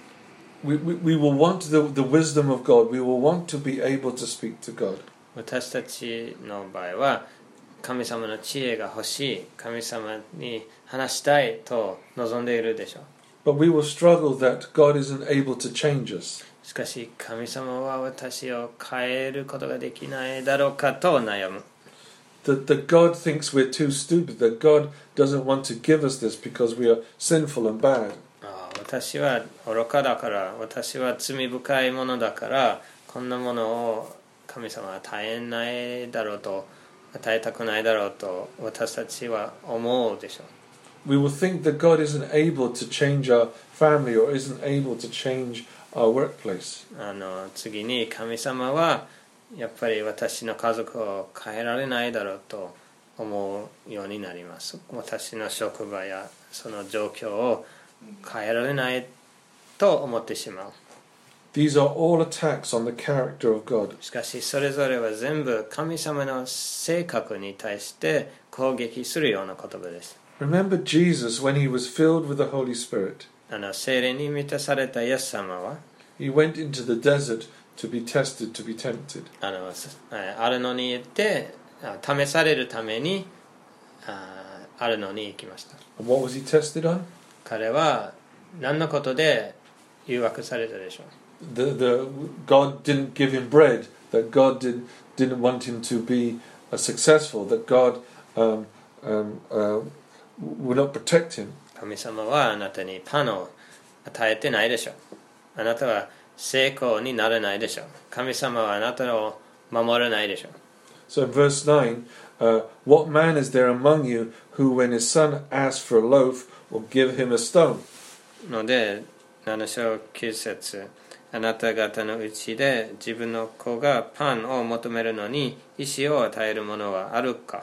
We, we, we will want the, the wisdom of God. We will want to be able to speak to God. 私たちの場合は神様の知恵が欲しい、神様に話したいと望んでいるでしょう。 But we will struggle that God isn't able to change us. しかし神様は私を変えることができないだろうかと悩む。 That, that God thinks we're too stupid, that God doesn't want to give us this because we are sinful and bad. ああ、私は愚かだから、私は罪深いものだから、こんなものを神様は与えないだろうと、与えたくないだろうと私たちは思うでしょう。 We will think that God isn't able to change our family or isn't able to change our workplace. あの次に神様はやっぱり私の家族を変えられないだろうと思うようになります。私の職場やその状況を変えられないと思ってしまう。 These are all attacks on the character of God. しかしそれぞれは全部神様の性格に対して攻撃するような言葉です。 Remember Jesus when he was filled with the Holy Spirit. あの聖霊に満たされたイエス様は He went into the desert to be tested, to be tempted. あのアルノに行って試されるためにアルノに行きました。 And what was he tested on? 彼は何のことで誘惑されたでしょう。 The, the, God didn't give him bread, that God did, didn't want him to be uh, successful, that God um, um, uh, would not protect him. 神様はあなたにパンを与えてないでしょう。あなたは成功になれないでしょう。神様はあなたを守れないでしょう。 So in verse nine, uh, what man is there among you who when his son asks for a loaf will give him a stone? のでなな章きゅう節、あなた方のうちで自分の子がパンを求めるのに石を与えるものはあるか。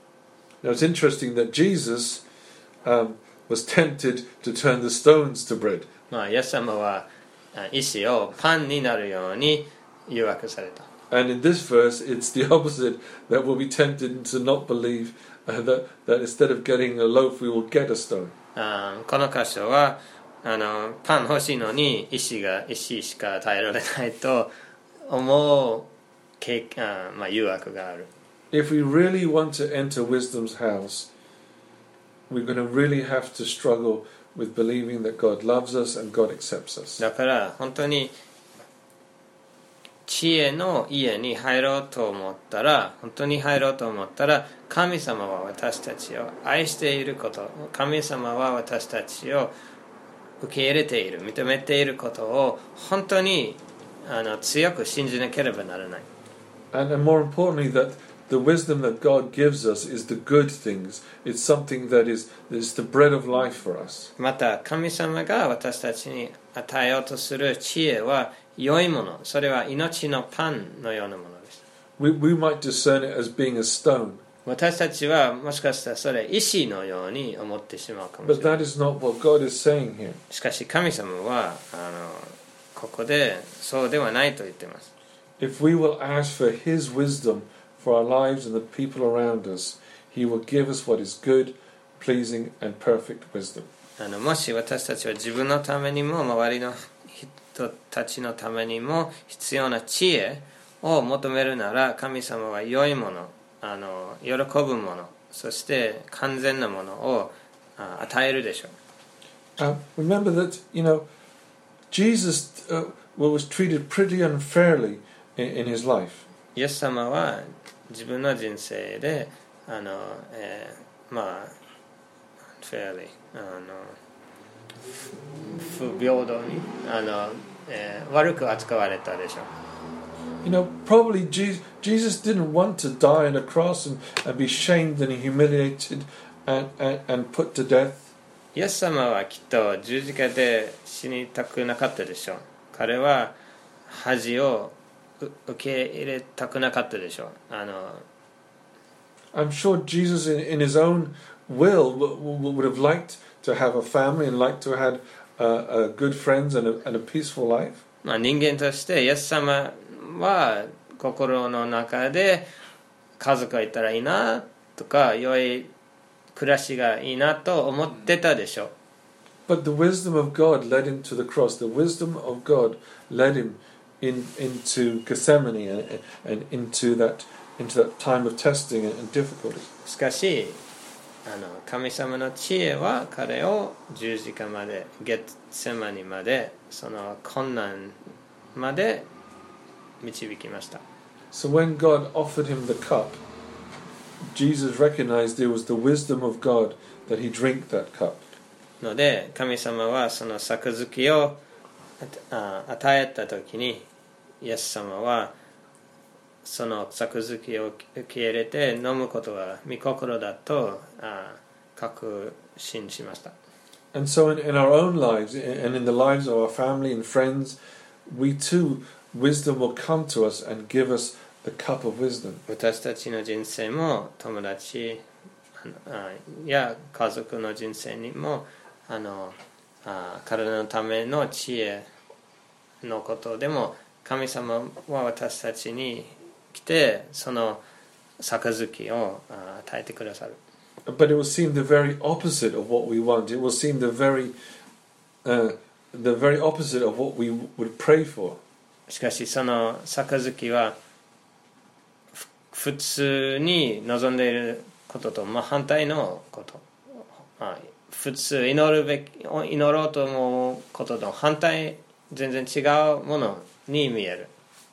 Now it's interesting that Jesus um, was tempted to turn the stones to bread. まあイエス様は石をパンになるように誘惑された。 And in this verse, it's the opposite, that we'll be tempted to not believe uh, that, that instead of getting a loaf, we will get a stone. あこの箇所はあのパン欲しいのに石が石しか与えられないと思うけあ、まあ、誘惑がある。 If we really want to enter wisdom's house, we're going to really have to struggle with believing that God loves us and God accepts us. だから本当に知恵の家に入ろうと思ったら、本当に入ろうと思ったら、神様は私たちを愛していること、神様は私たちを受け入れている、認めていることを本当にあの強く信じなければならない。 And, and more importantly, that the wisdom that God gives us is the good things. It's something that is, that is the bread of life for us. また神様が私たちに与えようとする知恵は良いもの、それは命のパンのようなものです。 We, we might discern it as being a stone. 私たちはもしかしたらそれ石のように思ってしまうかもし But れない。 that is not what God is saying here. しかし神様はあのここでそうではないと言っています。 If we will ask for His wisdom for our lives and the people around us, He will give us what is good, pleasing, and perfect wisdom. あのもし私たちは自分のためにも周りの人たちのためにも必要な知恵を求めるなら、神様は良いもの、あの喜ぶもの、そして完全なものを与えるでしょう。 Uh, remember that, you know, Jesus uh, was treated pretty unfairly in, in his life. イエス様は自分の人生であの、えー、まあ fairly あの不平等にあの、えー、悪く扱われたでしょう。 You know, probably Jesus, Jesus didn't want to die on a cross and, and be shamed and humiliated and, and, and put to death. イエス様はきっと十字架で死にたくなかったでしょう。彼は恥を受け入れたくなかったでしょう。あの I'm sure Jesus in, in his own will w- w- would have liked to have a family and liked to have had uh, uh, good friends and a, and a peaceful life. まあ、人間としてイエス様は心の中で家族がいたらいいなとか良い暮らしがいいなと思ってたでしょう。 But the wisdom of God led him to the cross. The wisdom of God led him in, into Gethsemane and, and into that into that time of testing and difficulty. しかしあの神様の知恵は彼を十字架までゲッセマニまでその困難まで導きました。 So when God offered him the cup, Jesus recognized there was the wisdom of God that he drink that cup. ので神様はその杯を与えた時にイエス様はその杯を受け入れて飲むことが御心だと確信しました。 And so in, in our own lives and in the lives of our family and friends, we too, wisdom will come to us and give us the cup of wisdom. 私たちの人生も友達や家族の人生にもあのあ体のための知恵のことでも神様は私たちに来てその杯を与えてくださる。 But it will seem the very opposite of what we want. It will seem the very, uh, the very opposite of what we would pray for. しかしその杯は普通に望んでいることと真反対のこと、普通祈るべき祈ろうと思うことと反対全然違うものに見える。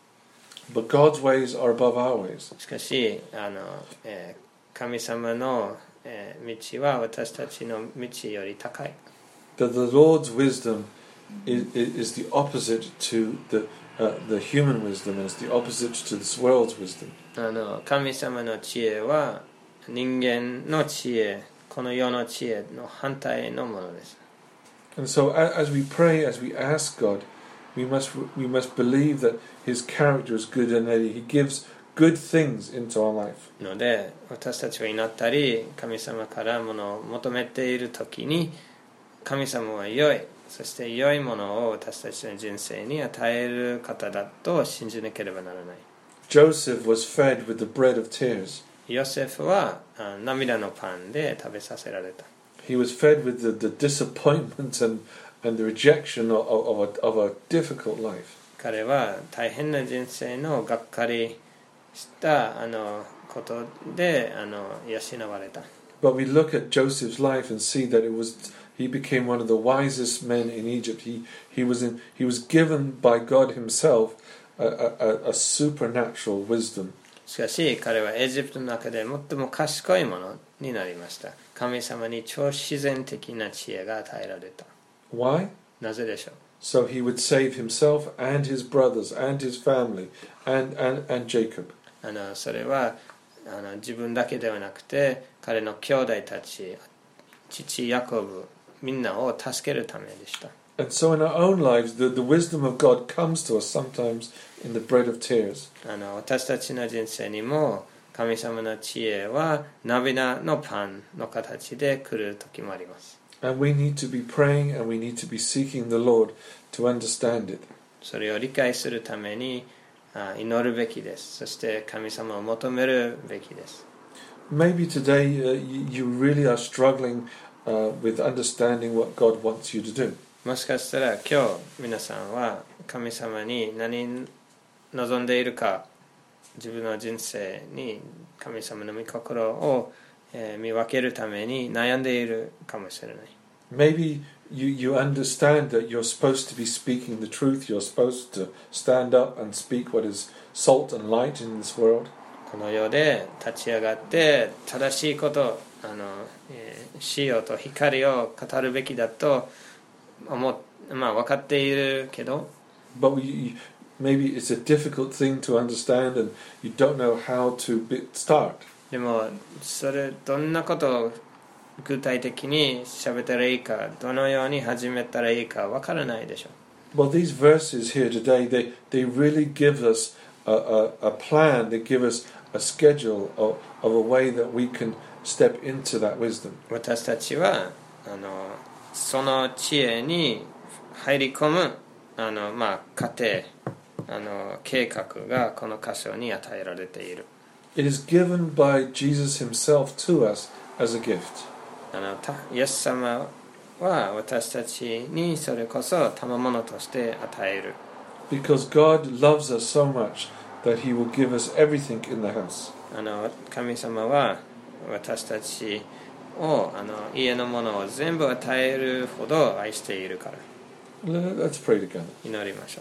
But God's ways are above our ways. しかしあの、えー、神様の、えー、道は私たちの道より高い。 That the Lord's wisdom is, is the opposite to the uh, the human wisdom, and it's the opposite to this world's wisdom. あの神様の知恵は人間の知恵、この世の知恵の反対のものです。 And so, as we pray, as we ask God, we must we must believe that His character is good and that He gives good things into our life. ので私たちが祈ったり神様からものを求めているときに神様は良い、そして良いものを私たちの人生に与える方だと信じなければならない。 Joseph was fed with the bread of tears. ヨセフは涙のパンで食べさせられた。 He was fed with the, the disappointment and, and the rejection of, of, a, of a difficult life. 彼は大変な人生のがっかりしたあのことであの養われた。 But we look at Joseph's life and see that it was he became one of the wisest men in Egypt. He he was in he was given by God Himself a, a, a supernatural wisdom. しかし彼はエジプトの中で最も賢いものになりました。神様に超自然的な知恵が与えられた。 Why? なぜでしょう。 So he would save himself and his brothers and his family and, and, and Jacob. あのそれはあの自分だけではなくて彼の兄弟たち、父ヤコブみんなを助けるためでした。 And so in our own lives, the, the wisdom of God comes to us sometimes in the bread of tears. あの私たちの人生にも神様の知恵は涙のパンの形で来る時もあります。 And we need to be praying and we need to be seeking the Lord to understand it. それを理解するために祈るべきです。そして神様を求めるべきです。 Maybe today uh, you, you really are struggling uh, with understanding what God wants you to do. もしかしたら今日皆さんは神様に何望んでいるか、自分の人生に神様の御心を見分けるために悩んでいるかもしれない。 Maybe you, you understand that you're supposed to be speaking the truth. You're supposed to stand up and speak what is salt and light in this world. この世で立ち上がって正しいことあの、えー、塩と光を語るべきだと思まあ分かっているけど、 But we, maybe it's a difficult thing to understand and you don't know how to be, start. でもそれどんなことを具体的に喋ったらいいか、どのように始めたらいいか分からないでしょう。 Well, these verses here today, they, they really give us a, a, a plan. They give us a schedule of, of a way that we can step into that wisdom. 私たちはあのその知恵に入り込むあの、まあ、過程あの計画がこの箇所に与えられている。 It is given by Jesus himself to us as a gift. あのイエス様は私たちにそれこそ賜物として与える。 Because God loves us so much that he will give us everything in the house. あの神様は私たちをあの家のものを全部与えるほど愛しているから。 Let's pray together. 祈りましょう。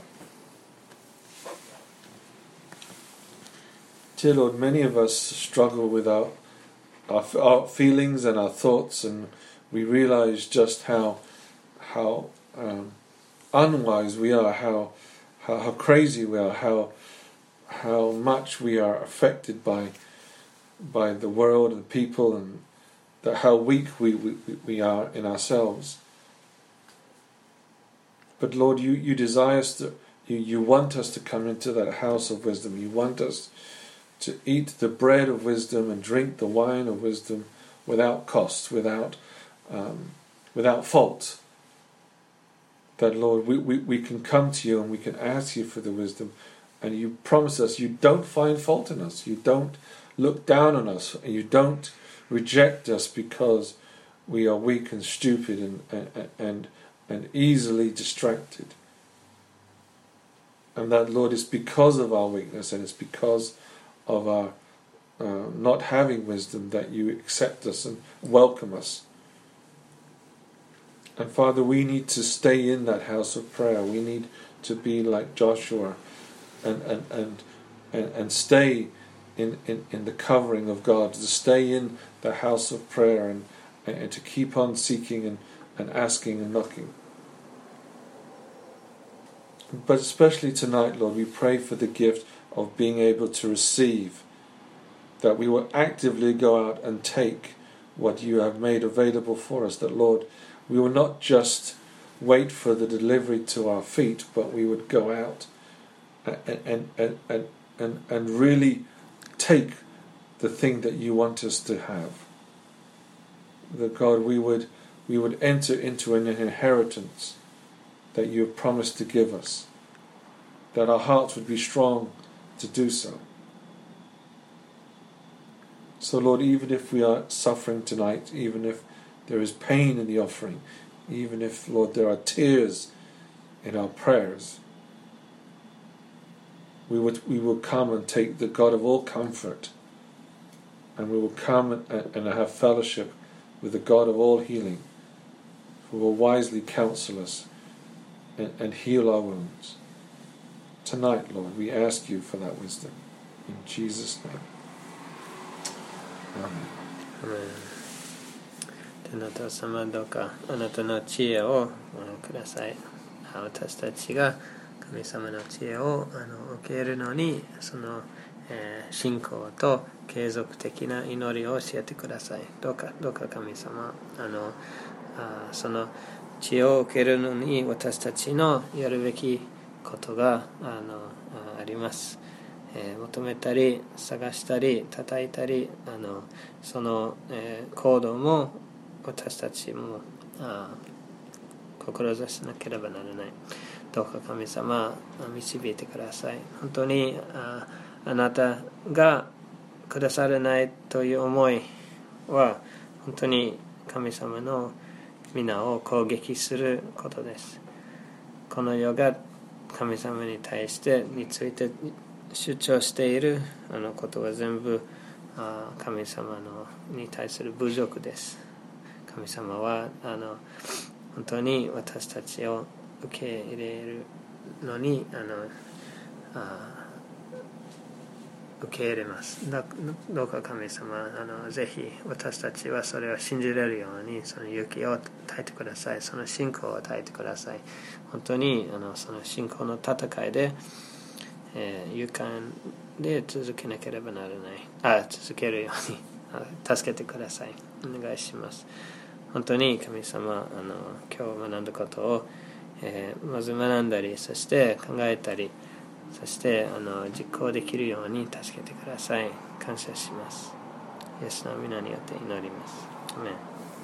Dear Lord, many of us struggle with our, our our feelings and our thoughts, and we realize just how how um, unwise we are, how, how how crazy we are, how how much we are affected by by the world and people, and that how weak we, we, we are in ourselves. But Lord, you, you desire us to, you, you want us to come into that house of wisdom. You want us to eat the bread of wisdom and drink the wine of wisdom without cost, without um, without fault. That Lord, we, we, we can come to you and we can ask you for the wisdom, and you promise us you don't find fault in us, you don't look down on us, and you don't reject us because we are weak and stupid and and and, and easily distracted. And that, Lord, is because of our weakness, and it's because of our uh, not having wisdom that you accept us and welcome us. And Father, we need to stay in that house of prayer. We need to be like Joshua and and and and, and stay in, in, in the covering of God, to stay in the house of prayer, and, and, and to keep on seeking and, and asking and knocking. But especially tonight, Lord, we pray for the gift of being able to receive, that we will actively go out and take what you have made available for us, that, Lord, we will not just wait for the delivery to our feet, but we would go out and and and and, and, and really take the thing that you want us to have. That, God, we would we would enter into an inheritance that you have promised to give us, that our hearts would be strong to do so. So, Lord, even if we are suffering tonight, even if there is pain in the offering, even if, Lord, there are tears in our prayers, we would we will come and take the God of all comfort, and we will come and, and have fellowship with the God of all healing, who will wisely counsel us and, and heal our wounds. Tonight, Lord, we ask you for that wisdom. In Jesus' name. Amen. Amen. 天のお父様、どうかあなたの知恵をください。私たちが神様の知恵をあの受けるのに、その、えー、信仰と継続的な祈りを教えてください。どうかどうか神様、あのあその知恵を受けるのに私たちのやるべきことがあの あ, あります、えー、求めたり探したり叩いたりあのその、えー、行動も私たちもあ志しなければならない。どうか神様導いてください。本当に あ, あなたがくださらないという思いは本当に神様の皆を攻撃することです。この世が神様に対してについて主張しているあのことは全部あ神様のに対する侮辱です。神様はあの本当に私たちを受け入れるのにあのあ受け入れます。だどうか神様あのぜひ私たちはそれを信じれるようにその勇気を与えてください。その信仰を与えてください。本当にあのその信仰の戦いで、えー、勇敢で続けなければならないあ続けるように助けてください。お願いします。本当に神様あの今日学んだことを、えー、まず学んだりそして考えたりそしてあの実行できるように助けてください。感謝します。イエスの皆によって祈ります。アメン。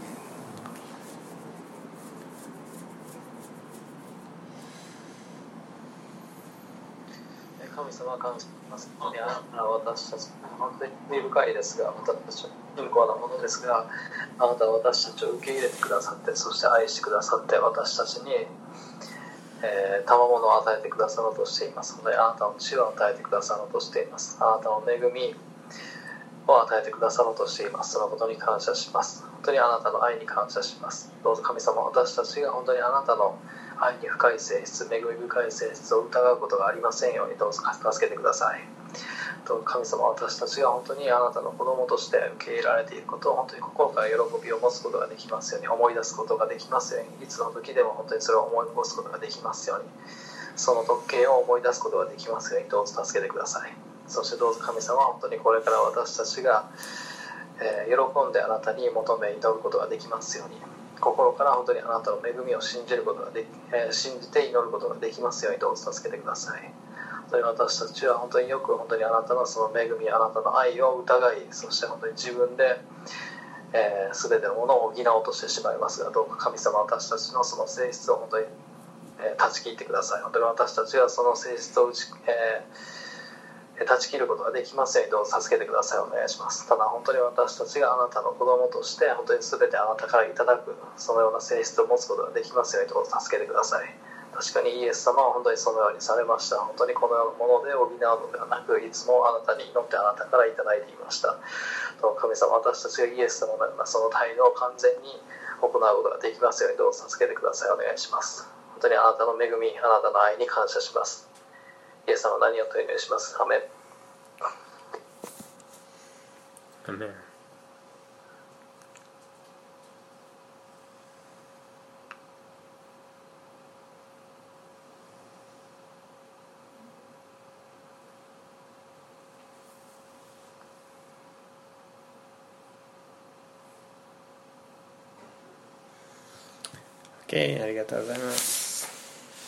神様は感謝します。私たち本当に罪深いですが、私たちは不幸なものですが、あなたは私たちを受け入れてくださって、そして愛してくださって、私たちに、えー、賜物を与えてくださろうとしています。本当にあなたの知恵を与えてくださろうとしています。あなたの恵みを与えてくださろうとしています。そのことに感謝します。本当にあなたの愛に感謝します。どうぞ神様、私たちが本当にあなたの愛に深い性質、恵み深い性質を疑うことがありませんようにどうぞ助けてください。どうぞ神様、私たちが本当にあなたの子供として受け入れられていることを本当に心から喜びを持つことができますように、思い出すことができますように、いつの時でも本当にそれを思い起こすことができますように、その特権を思い出すことができますようにどうぞ助けてください。そしてどうぞ神様、本当にこれから私たちが、えー、喜んであなたに求め祈ることができますように、心から本当にあなたの恵みを信じることができ、えー、信じて祈ることができますようにどうぞ助けてください。本当に私たちは本当によく本当にあなたのその恵み、あなたの愛を疑い、そして本当に自分で、えー、全てのものを補おうとしてしまいますが、どうか神様、私たちのその性質を本当に、えー、断ち切ってください。本当に私たちがその性質を打ち、えー、断ち切ることができますようにどうぞ助けてください。お願いします。ただ本当に私たちがあなたの子供として本当に全てあなたからいただくそのような性質を持つことができますようにどうぞ助けてください。確かにイエス様は本当にそのようにされました。本当にこのようなもので補うのではなく、いつもあなたに祈ってあなたからいただいていました。神様、私たちがイエス様のようなその態度を完全に行うことができますようにどうぞ助けてください。お願いします。本当にあなたの恵み、あなたの愛に感謝します。イエス様、何をとお祈りします。アメン。 アメン。OK、ありがとうございます。